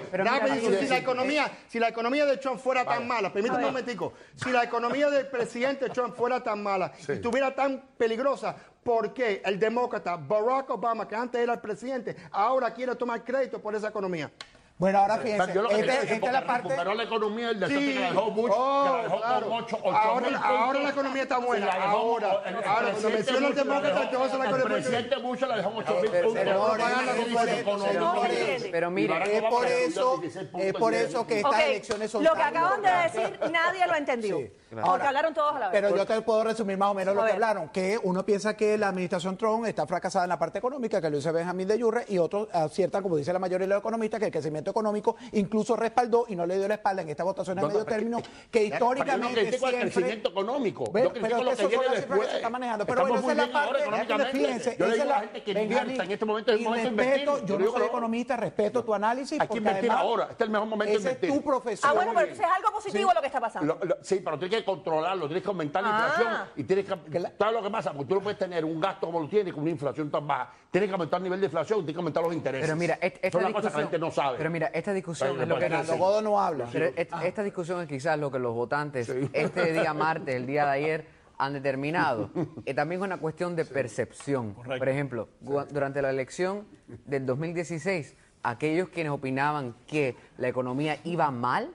si la economía de Trump fuera tan mala, permítame un momentico, si la economía del presidente Trump fuera tan mala y estuviera tan peligrosa, ¿por qué el demócrata Barack Obama, que antes era el presidente, ahora quiere tomar crédito por esa economía? Bueno, ahora fíjense, esta es la parte... Recuperó la economía, el desastre que la dejó Bush, que la dejó con 8 ahora la economía está buena. Ahora, cuando menciona el demócrata, el presidente Bush la dejó 8,000 puntos. Pero mire, es por eso que estas elecciones son lo que acaban de decir nadie lo entendió. Sí. Porque Ahora, hablaron todos a la vez. Pero yo te puedo resumir más o menos lo que hablaron, que uno piensa que la administración Trump está fracasada en la parte económica, que lo dice Benjamín de Yurre, y otros aciertan, como dice la mayoría de los economistas, que el crecimiento económico incluso respaldó y no le dio la espalda en esta votación a medio término, que históricamente el crecimiento económico. Yo critico lo que viene después. Se está manejando. Pero bueno, esa es la parte, fíjense, yo le digo a la gente que invierta en este momento, es el momento de invertir. Yo no soy economista, respeto tu análisis. Hay que invertir ahora, este es el mejor momento de invertir. Esa es tu profesión. Bueno, pero entonces es algo positivo lo que está pasando. Sí, pero tienes que controlarlo, tienes que aumentar la inflación y tienes que... ¿Sabes lo que pasa? Porque tú no puedes tener un gasto como lo tienes con una inflación tan baja. Tienes que aumentar el nivel de inflación, tienes que aumentar los intereses. Pero mira, es una cosa que la gente no sabe. Pero mira, esta discusión es lo que... Fernando Godo no habla. Pero esta discusión es quizás lo que los votantes este día martes, el día de ayer, han determinado. También es una cuestión de percepción. Correcto. Por ejemplo, durante la elección del 2016, aquellos quienes opinaban que la economía iba mal,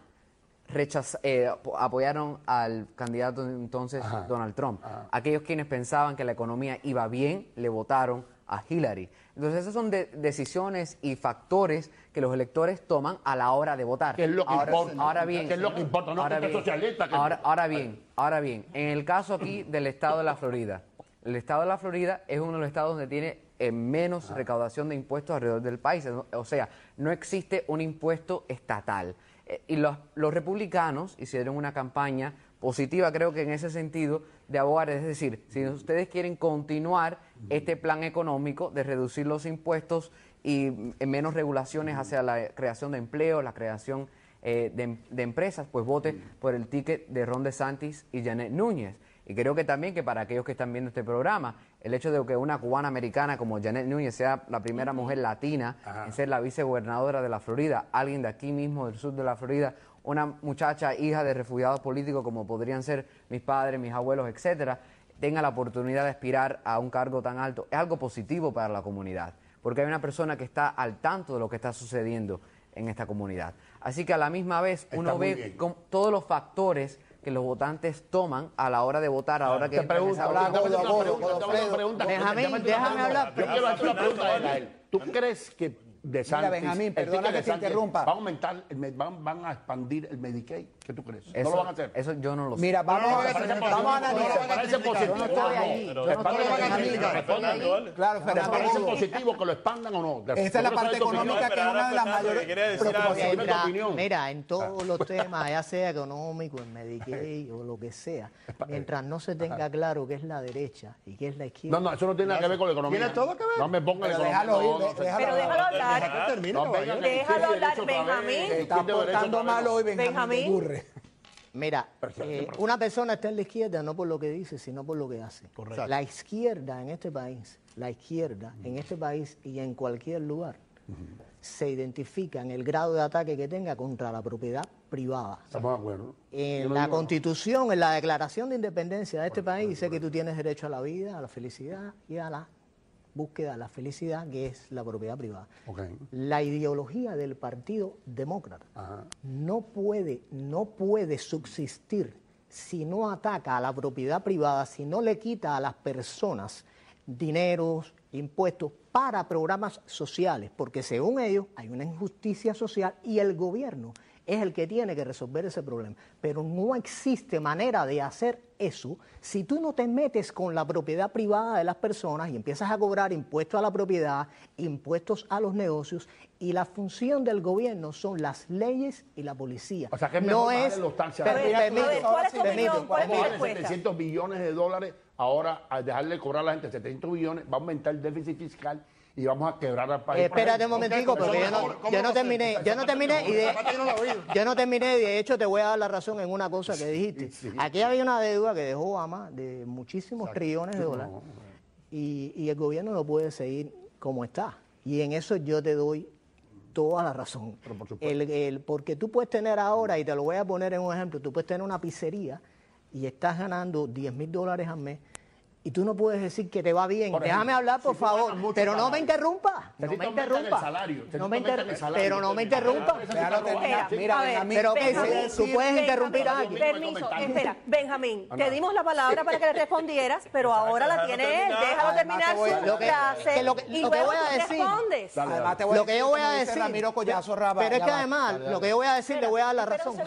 apoyaron al candidato entonces Donald Trump. Aquellos quienes pensaban que la economía iba bien, le votaron a Hillary. Entonces esas son decisiones y factores que los electores toman a la hora de votar. ¿Qué es lo que importa? Ahora bien, ¿qué es lo que importa? No que socialista. Ahora bien, en el caso aquí del estado de la Florida, el estado de la Florida es uno de los estados donde tiene menos recaudación de impuestos alrededor del país. O sea, no existe un impuesto estatal. Y los republicanos hicieron una campaña positiva, creo que en ese sentido, de abogar. Es decir, si ustedes quieren continuar este plan económico de reducir los impuestos y menos regulaciones hacia la creación de empleo, la creación de empresas, pues vote por el ticket de Ron DeSantis y Janet Núñez. Y creo que también que para aquellos que están viendo este programa, el hecho de que una cubana americana como Janet Núñez sea la primera mujer latina en ser la vicegobernadora de la Florida, alguien de aquí mismo, del sur de la Florida, una muchacha hija de refugiados políticos como podrían ser mis padres, mis abuelos, etcétera, tenga la oportunidad de aspirar a un cargo tan alto, es algo positivo para la comunidad, porque hay una persona que está al tanto de lo que está sucediendo en esta comunidad. Así que a la misma vez uno ve con todos los factores que los votantes toman a la hora de votar, a la hora que Benjamín, déjame hablar. Yo quiero hacer una pregunta a él. ¿Tú crees que DeSantis, Benjamín, perdona que te interrumpa, van a aumentar, van a expandir el Medicaid? ¿Qué tú crees? Eso, ¿No lo van a hacer? Eso yo no lo sé. Mira, vamos a analizar. Parece positivo. Claro, ¿Te parece positivo que lo expandan o no? Esa es la parte económica que es una de las mayores preocupaciones. Mira, en todos los temas, ya sea económico, en Medicaid o lo que sea, mientras no se tenga claro qué es la derecha y qué es la izquierda. No, eso no tiene nada que ver con la economía. Tiene todo que ver. No me pongan Pero déjalo hablar. Déjalo hablar, Benjamín. Está portando mal hoy, Benjamín. Mira, una persona está en la izquierda no por lo que dice, sino por lo que hace. Correcto. La izquierda en este país, y en cualquier lugar, se identifica en el grado de ataque que tenga contra la propiedad privada. Estamos de acuerdo. En la Constitución, en la Declaración de Independencia de este país, dice que tú tienes derecho a la vida, a la felicidad y a la búsqueda de la felicidad, que es la propiedad privada. La ideología del Partido Demócrata no puede subsistir si no ataca a la propiedad privada, si no le quita a las personas dineros, impuestos para programas sociales, porque según ellos hay una injusticia social y el gobierno es el que tiene que resolver ese problema. Pero no existe manera de hacer eso si tú no te metes con la propiedad privada de las personas y empiezas a cobrar impuestos a la propiedad, impuestos a los negocios, y la función del gobierno son las leyes y la policía. O sea, que no es los taxes. ¿Cuál es tu opinión? ¿Cuál es tu Vamos a respuesta? 700 billones de dólares, ahora al dejarle de cobrar a la gente 700 billones, va a aumentar el déficit fiscal y vamos a quebrar al país. Espérate un momentico, porque yo no terminé y de hecho te voy a dar la razón en una cosa que dijiste. Aquí había una deuda que dejó Obama de muchísimos trillones de dólares y el gobierno no puede seguir como está. Y en eso yo te doy toda la razón. Porque tú puedes tener ahora, y te lo voy a poner en un ejemplo, tú puedes tener una pizzería y estás ganando $10,000 al mes Y tú no puedes decir que te va bien. Déjame hablar, por favor. Pero no me interrumpa. No me interrumpa. Pero no me interrumpa. Pero tú puedes interrumpir a alguien. Permiso, espera. Benjamín, te dimos la palabra para que le respondieras, pero ahora la tiene él. Déjalo terminar su frase. Y luego tú respondes. Lo que yo voy a decir. Pero es que además, lo que yo voy a decir, le voy a dar la razón.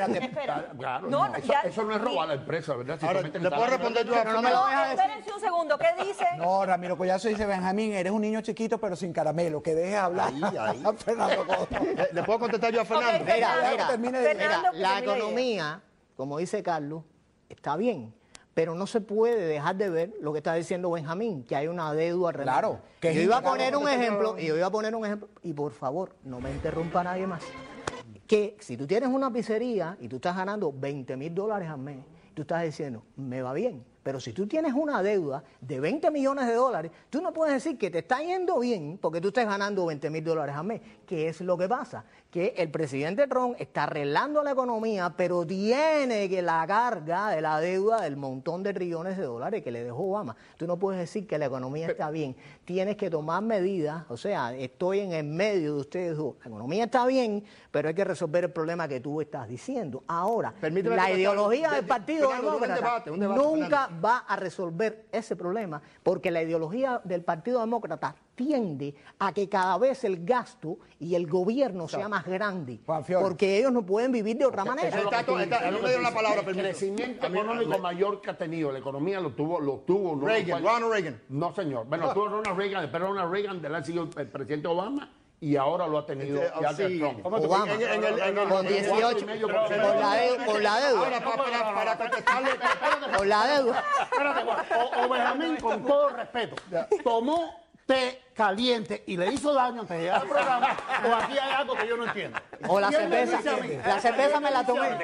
Eso no es robar a la empresa, ¿verdad? ¿Le puedo responder yo? Pero no me lo dejas decir. Espérense un segundo, ¿qué dice? No, Ramiro Collazo dice, Benjamín, eres un niño chiquito pero sin caramelo, que dejes hablar a Fernando Coto. ¿Le puedo contestar yo a Fernando? Mira, la economía, como dice Carlos, está bien, pero no se puede dejar de ver lo que está diciendo Benjamín, que hay una deuda real. Claro. Yo iba a poner un ejemplo, y por favor, no me interrumpa nadie más. Que si tú tienes una pizzería y tú estás ganando $20,000 al mes, tú estás diciendo, me va bien. Pero si tú tienes una deuda de $20 millones, tú no puedes decir que te está yendo bien porque tú estés ganando $20,000 al mes. ¿Qué es lo que pasa? Que el presidente Trump está arreglando la economía, pero tiene que la carga de la deuda del montón de trillones de dólares que le dejó Obama. Tú no puedes decir que la economía está bien. Tienes que tomar medidas. O sea, estoy en el medio de ustedes dos. La economía está bien, pero hay que resolver el problema que tú estás diciendo. Ahora, la ideología del Partido Demócrata nunca va a resolver ese problema, porque la ideología del Partido Demócrata tiende a que cada vez el gasto y el gobierno sea más grande, porque ellos no pueden vivir de otra manera. El crecimiento económico mayor que ha tenido la economía lo tuvo Ronald Reagan. No, señor. Bueno, tuvo Ronald Reagan, pero Ronald Reagan le ha sido el presidente Obama. Y ahora lo ha tenido Obama, con 18, con la deuda. Ahora, para contestarle, con la deuda. O Benjamín, con todo respeto, tomó té caliente y le hizo daño antes de llegar al programa, o aquí hay algo que yo no entiendo. O la cerveza me la tomé.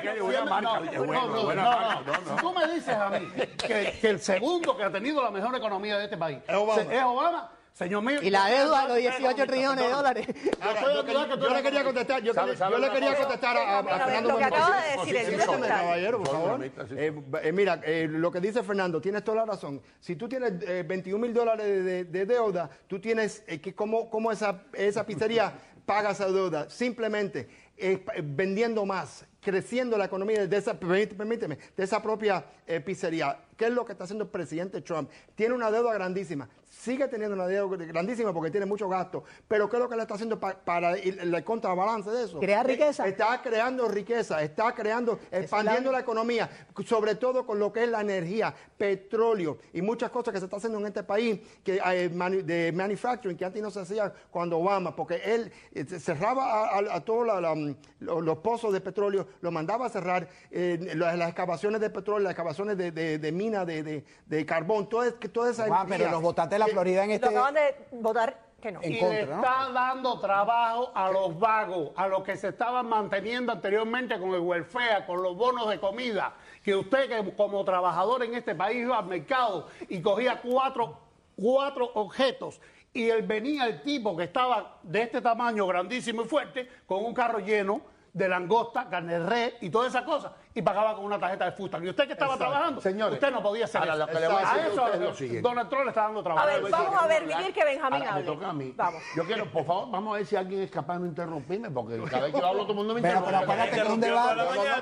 Si tú me dices a mí que el segundo que ha tenido la mejor economía de este país es Obama, señor mío. Y la deuda de los 18 trillones de dólares. Yo le quería contestar, a Fernando. Lo que acaba de decir el caballero, por favor. Mira, lo que dice Fernando, tienes toda la razón. Si tú tienes $21,000 de deuda, tú tienes ¿cómo esa pizzería paga esa deuda? Simplemente vendiendo más, creciendo la economía de esa propia pizzería. ¿Qué es lo que está haciendo el presidente Trump? Tiene una deuda grandísima. Sigue teniendo una deuda grandísima porque tiene muchos gastos. Pero ¿qué es lo que le está haciendo para el contrabalance de eso? Crear riqueza. Está creando riqueza, expandiendo la economía, sobre todo con lo que es la energía, petróleo y muchas cosas que se está haciendo en este país de manufacturing que antes no se hacía cuando Obama, porque él cerraba a todos los pozos de petróleo, lo mandaba a cerrar, las excavaciones de petróleo, las excavaciones de minas de carbón, toda esa energía. Pero los votantes de la Florida en Lo acaban de votar que no. Y le está dando trabajo a los vagos, a los que se estaban manteniendo anteriormente con el welfare, con los bonos de comida, que usted que como trabajador en este país iba al mercado y cogía cuatro objetos y venía el tipo que estaba de este tamaño, grandísimo y fuerte, con un carro lleno de langosta, carne de res y todas esas cosas, y pagaba con una tarjeta de Fusta. Y usted que estaba trabajando, señores, usted no podía hacer eso. Lo que le voy a decir a usted es lo siguiente. Donald Trump le está dando trabajo. A ver, vamos a permitir que Benjamín hable. Me toca a mí. Vamos. Yo quiero, por favor, vamos a ver si alguien es capaz de no interrumpirme, porque cada vez que yo hablo todo el mundo me interrumpe. Pero acuérdate que es un debate.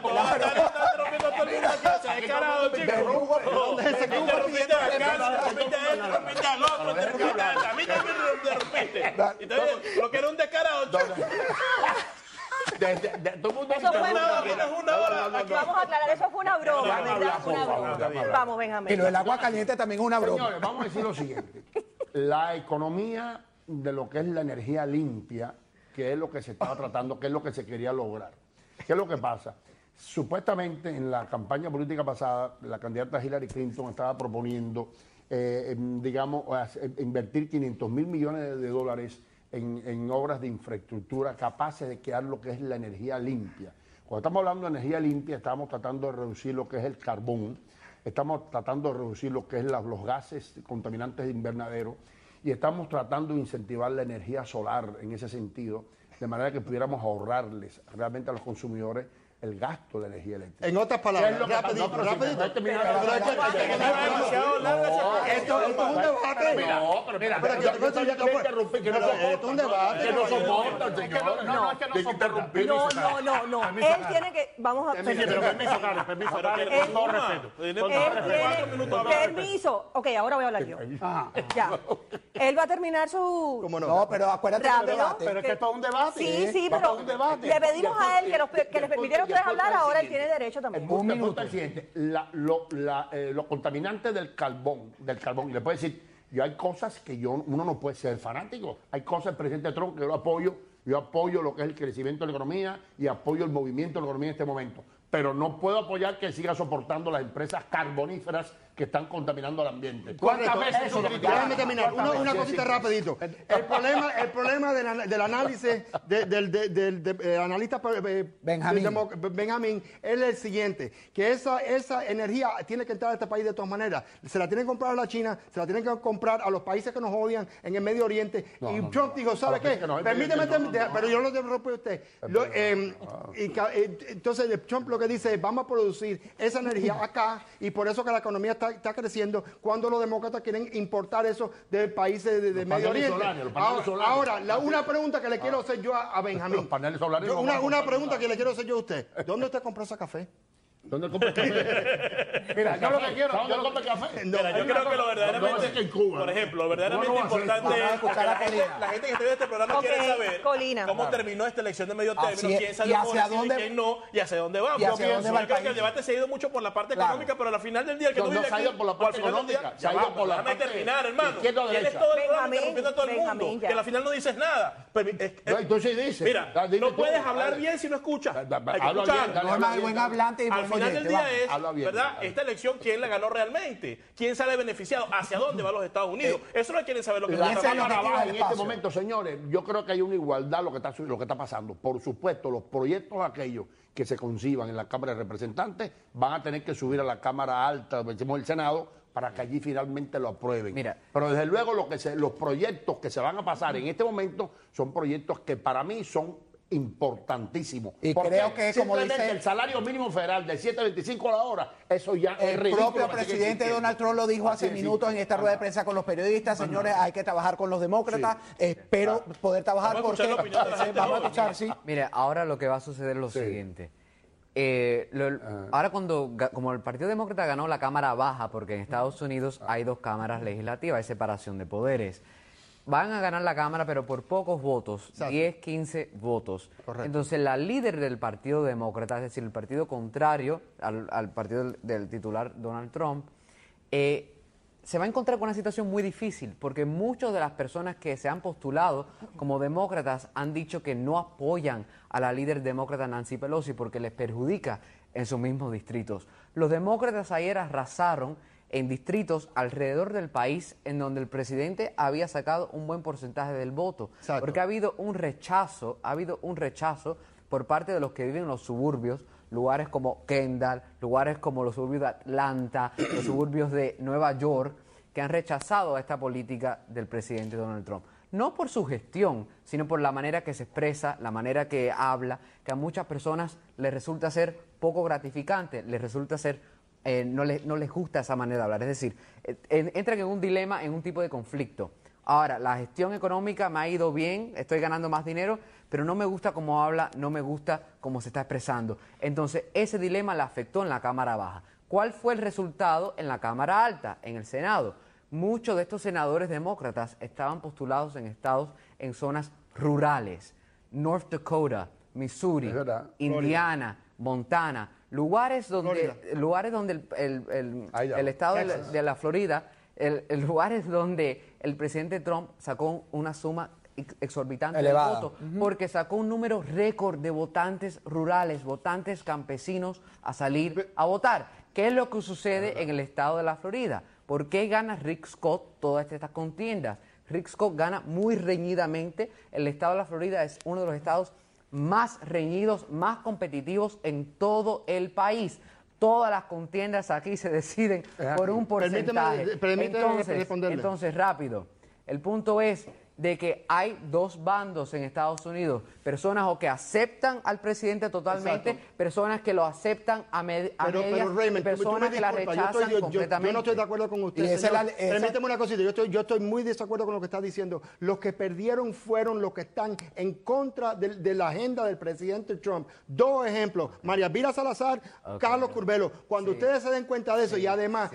Lo que era un descarado. Vamos a aclarar, eso fue una broma, ¿verdad? Fue una broma. Vamos, Benjamín. Y lo del agua caliente también es una broma. Señores, vamos a decir lo siguiente. La economía de lo que es la energía limpia, que es lo que se estaba tratando, que es lo que se quería lograr. ¿Qué es lo que pasa? Supuestamente en la campaña política pasada, la candidata Hillary Clinton estaba proponiendo, invertir $500 mil millones de dólares en obras de infraestructura capaces de crear lo que es la energía limpia. Cuando estamos hablando de energía limpia, estamos tratando de reducir lo que es el carbón, estamos tratando de reducir lo que es los gases contaminantes de invernadero y estamos tratando de incentivar la energía solar en ese sentido, de manera que pudiéramos ahorrarles realmente a los consumidores el gasto de energía eléctrica. En otras palabras, rapidito. Esto es un debate. No, pero mira, esto es un debate. Que no soportan, señor. No, es que no interrumpir. No. Él tiene que... Vamos a... Pero permiso, Carlos, permiso. Con todo respeto. Permiso. Ok, ahora voy a hablar yo. Ya. Él va a terminar su... ¿Cómo no? No, pero acuérdate del debate. Pero es que esto es un debate. Sí, pero le pedimos a él que les permitiera a ustedes hablar, ahora él tiene derecho también. Un minuto. Los contaminantes del carbón, y le puedo decir, hay cosas que uno no puede ser fanático. Hay cosas del presidente Trump que yo apoyo lo que es el crecimiento de la economía y apoyo el movimiento de la economía en este momento. Pero no puedo apoyar que siga soportando las empresas carboníferas que están contaminando el ambiente. ¿Cuántas veces déjame terminar. Una cosita rapidito. El problema del análisis del analista Benjamín es el siguiente, que esa energía tiene que entrar a este país de todas maneras. Se la tienen que comprar a la China, se la tienen que comprar a los países que nos odian en el Medio Oriente. Trump dijo, ¿sabe qué? Permíteme, pero yo no lo interrumpo a usted. Entonces Trump lo que dice es, vamos a producir esa energía acá, y por eso que la economía está creciendo, cuando los demócratas quieren importar eso de países de Medio Oriente. Ahora, una pregunta que le quiero hacer yo a Benjamín. Los paneles solares. Una pregunta que le quiero hacer yo a usted. ¿Dónde usted compró ese café? ¿Dónde compra café? Mira, yo lo que quiero, ¿dónde compra café? Mira, yo creo que lo verdaderamente, por ejemplo, lo verdaderamente importante es que la gente que esté viendo este programa quiere saber cómo terminó esta elección de medio término, quién salió por encima y quién no, y hacia dónde vamos. Yo creo que el debate se ha ido mucho por la parte económica, pero al final del día, el que no vive aquí, por la parte económica, se ha ido por la parte... Déjame terminar, hermano. Tienes todo el programa interrumpiendo a todo el mundo, que al final no dices nada. Entonces dice. Mira, no puedes hablar bien si no escuchas. Hay que escuchar. No, buen hablante y al final del día es, ¿verdad? Esta elección, ¿quién la ganó realmente? ¿Quién sale beneficiado? ¿Hacia dónde van los Estados Unidos? Eso no quieren saber lo que está pasando. En este momento, señores, yo creo que hay una igualdad lo que está pasando. Por supuesto, los proyectos aquellos que se conciban en la Cámara de Representantes van a tener que subir a la Cámara Alta, decimos el Senado, para que allí finalmente lo aprueben. Mira. Pero desde luego los proyectos que se van a pasar en este momento son proyectos que para mí son importantísimo. Y creo que, como dice el salario mínimo federal de 7.25 a la hora, eso ya es ridículo. El propio presidente Donald Trump lo dijo hace minutos en esta rueda de prensa con los periodistas. Señores, hay que trabajar con los demócratas. Espero poder trabajar porque vamos a escuchar, sí. Mire, ahora lo que va a suceder es lo siguiente. Ahora como el Partido Demócrata ganó la Cámara Baja, porque en Estados Unidos hay 2 cámaras legislativas, hay separación de poderes. Van a ganar la Cámara, pero por pocos votos, 10, 15 votos. Correcto. Entonces, la líder del Partido Demócrata, es decir, el partido contrario al partido del titular Donald Trump, se va a encontrar con una situación muy difícil, porque muchas de las personas que se han postulado como demócratas han dicho que no apoyan a la líder demócrata Nancy Pelosi porque les perjudica en sus mismos distritos. Los demócratas ayer arrasaron en distritos alrededor del país en donde el presidente había sacado un buen porcentaje del voto. Exacto. Porque ha habido un rechazo por parte de los que viven en los suburbios, lugares como Kendall, lugares como los suburbios de Atlanta, los suburbios de Nueva York, que han rechazado esta política del presidente Donald Trump. No por su gestión, sino por la manera que se expresa, la manera que habla, que a muchas personas les resulta ser poco gratificante, les resulta ser no les gusta esa manera de hablar. Es decir, entran en un dilema, en un tipo de conflicto. Ahora, la gestión económica me ha ido bien, estoy ganando más dinero, pero no me gusta cómo habla, no me gusta cómo se está expresando. Entonces, ese dilema le afectó en la Cámara Baja. ¿Cuál fue el resultado en la Cámara Alta, en el Senado? Muchos de estos senadores demócratas estaban postulados en estados, en zonas rurales. North Dakota, Missouri, Indiana, Montana. Lugares donde el estado de la Florida, lugares donde el presidente Trump sacó una suma exorbitante de votos, porque sacó un número récord de votantes rurales, votantes campesinos a salir a votar. ¿Qué es lo que sucede en el estado de la Florida? ¿Por qué gana Rick Scott todas estas contiendas? Rick Scott gana muy reñidamente. El estado de la Florida es uno de los estados más reñidos, más competitivos en todo el país. Todas las contiendas aquí se deciden por un porcentaje. Permíteme responderle. Entonces, rápido. El punto es de que hay dos bandos en Estados Unidos, personas o que aceptan al presidente totalmente, exacto, personas que lo aceptan a medias, Raymond, personas que la rechazan completamente. Yo no estoy de acuerdo con usted, permíteme una cosita, yo estoy muy de desacuerdo con lo que está diciendo. Los que perdieron fueron los que están en contra de la agenda del presidente Trump. Dos ejemplos, María Elvira Salazar, Carlos Curbelo. Cuando ustedes se den cuenta de eso, y además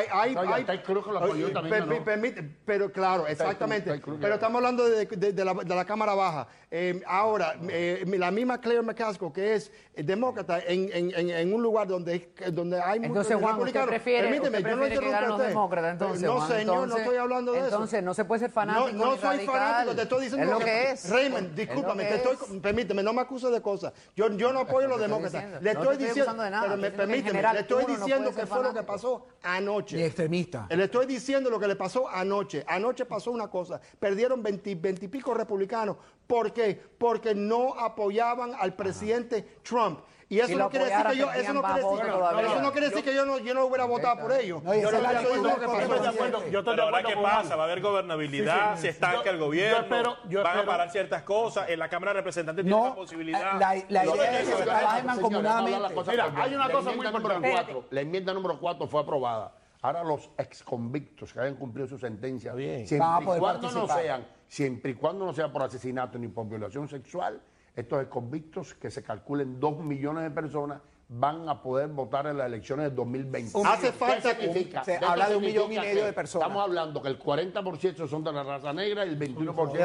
pero claro, exactamente, pero estamos hablando de la Cámara Baja. Ahora, la misma Claire McCaskill, que es demócrata en un lugar donde hay muchos republicanos. ¿Usted prefiere que ganen los demócratas? Entonces, no, señor, no estoy hablando de eso. Entonces, no se puede ser fanático. No soy fanático, te estoy diciendo lo que es. Raymond, discúlpame, permíteme, no me acuses de cosas. Yo no apoyo a los demócratas. Le estoy diciendo, pero permíteme, le estoy diciendo que fue lo que pasó anoche. Y extremista. Le estoy diciendo lo que le pasó anoche. Anoche pasó una cosa. Perdieron 20 y pico republicanos. ¿Por qué? Porque no apoyaban al presidente Trump. Y eso no quiere decir que yo, eso no quiere decir que yo no hubiera votado por ellos. Yo estoy de acuerdo. Pero ahora ¿qué pasa? Va a haber gobernabilidad, se estanca el gobierno, van a parar ciertas cosas. En la Cámara de Representantes tiene la posibilidad. La idea es que se trabajen mancomunadamente. Mira, hay una cosa muy importante. La enmienda número 4 fue aprobada. Ahora los exconvictos que hayan cumplido su sentencia, siempre y cuando no sea por asesinato ni por violación sexual, estos exconvictos, que se calculen 2 millones de personas, van a poder votar en las elecciones del 2020. Hace falta se habla de 1,5 millones de personas. Estamos hablando que el 40% son de la raza negra y el 21%.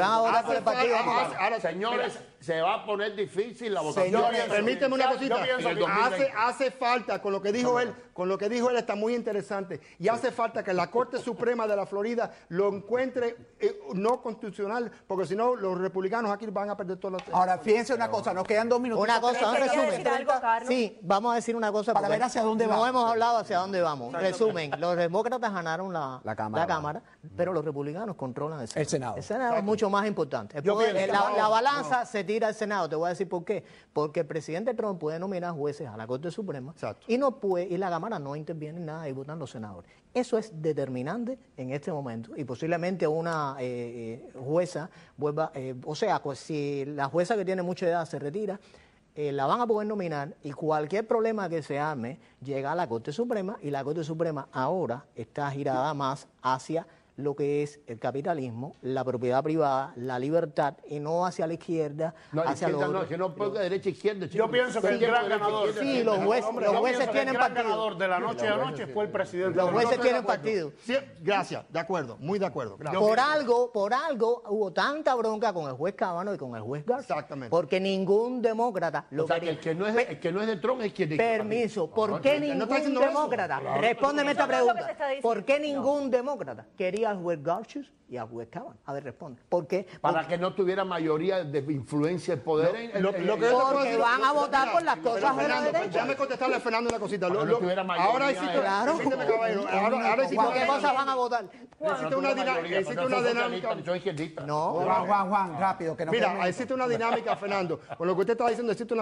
Ahora, señores, se va a poner difícil la votación. Permíteme una cosita. Hace falta, con lo que dijo él está muy interesante, y hace falta que la Corte Suprema de la Florida lo encuentre no constitucional, porque si no los republicanos aquí van a perder todos los... Ahora, fíjense una cosa, nos quedan 2 minutos. Una cosa, un resumen. Sí, vamos a decir una cosa para ver hacia dónde vamos. No hemos hablado hacia dónde vamos. Resumen, los demócratas ganaron la Cámara, pero los republicanos controlan el Senado. El Senado es mucho más importante. La balanza se tira al Senado. Te voy a decir por qué. Porque el presidente Trump puede nominar jueces a la Corte Suprema y la Cámara no interviene en nada y votan los senadores. Eso es determinante en este momento, y posiblemente una jueza vuelva, pues si la jueza que tiene mucha edad se retira, la van a poder nominar, y cualquier problema que se arme llega a la Corte Suprema, y la Corte Suprema ahora está girada más hacia lo que es el capitalismo, la propiedad privada, la libertad, y no hacia la izquierda, hacia los otros. No, que no ponga derecha e izquierda. Yo pienso que el gran ganador. Sí, los jueces tienen partido. El ganador de la noche a noche fue el presidente. Los jueces tienen partido. Sí, gracias, de acuerdo, muy de acuerdo. Por algo hubo tanta bronca con el juez Kavanaugh y con el juez Garza. Exactamente. Porque ningún demócrata lo quería. El que no es de Trump es quien dice. Permiso, ¿por qué ningún demócrata? Respóndeme esta pregunta. ¿Por qué ningún demócrata quería al juez Garcius y al juez Kavanaugh? A ver, responde. ¿Por qué? Para que no tuviera mayoría de influencia de poder. Porque van a votar por las cosas de la derecha. Déjame contestarle a Fernando una cosita. Ahora sí, claro. Ahora sí. ¿Por qué cosas van a votar? Existe una dinámica. No, Juan, rápido. Mira, existe una dinámica, Fernando. Con lo que usted está diciendo, existe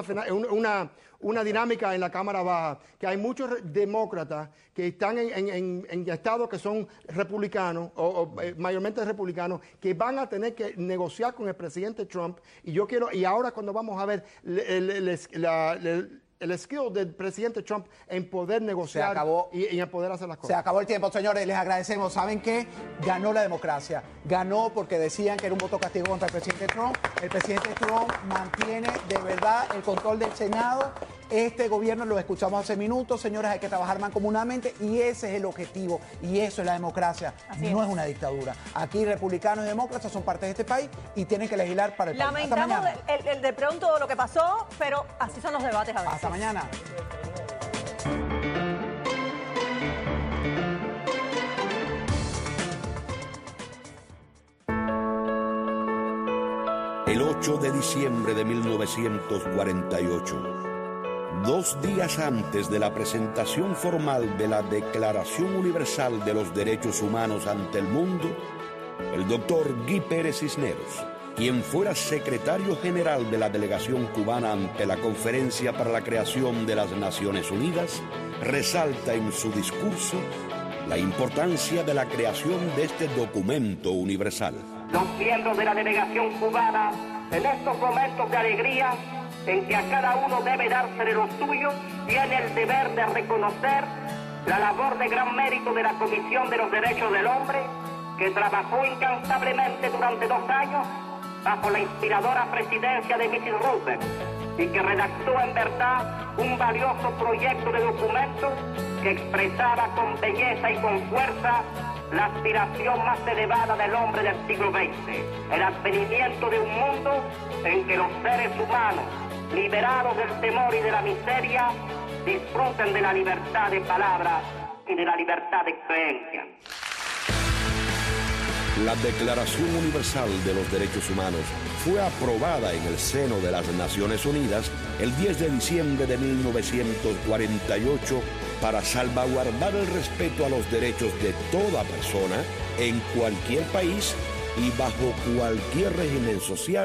una dinámica en la Cámara Baja, que hay muchos demócratas que están en estados que son republicanos, o mayormente republicanos, que van a tener que negociar con el presidente Trump. Y ahora cuando vamos a ver el skill del presidente Trump en poder negociar y en poder hacer las cosas. Se acabó el tiempo, señores, les agradecemos. ¿Saben qué? Ganó la democracia. Ganó porque decían que era un voto castigo contra el presidente Trump. El presidente Trump mantiene de verdad el control del Senado. Este gobierno lo escuchamos hace minutos, señores, hay que trabajar mancomunadamente, y ese es el objetivo, y eso es la democracia. No es una dictadura. Aquí republicanos y demócratas son parte de este país y tienen que legislar para el país. Lamentamos el de pronto lo que pasó, pero así son los debates a veces. Hasta mañana. El 8 de diciembre de 1948, 2 días antes de la presentación formal de la Declaración Universal de los Derechos Humanos ante el mundo, el doctor Guy Pérez Cisneros, quien fuera secretario general de la delegación cubana ante la Conferencia para la Creación de las Naciones Unidas, resalta en su discurso la importancia de la creación de este documento universal. los miembros de la delegación cubana, en estos momentos de alegría en que a cada uno debe dársele lo suyo, tiene el deber de reconocer la labor de gran mérito de la Comisión de los Derechos del Hombre, que trabajó incansablemente durante 2 años bajo la inspiradora presidencia de Mrs. Roosevelt y que redactó en verdad un valioso proyecto de documento que expresaba con belleza y con fuerza la aspiración más elevada del hombre del siglo XX, el advenimiento de un mundo en que los seres humanos, liberados del temor y de la miseria, disfruten de la libertad de palabra y de la libertad de creencia. La Declaración Universal de los Derechos Humanos fue aprobada en el seno de las Naciones Unidas el 10 de diciembre de 1948 para salvaguardar el respeto a los derechos de toda persona en cualquier país y bajo cualquier régimen social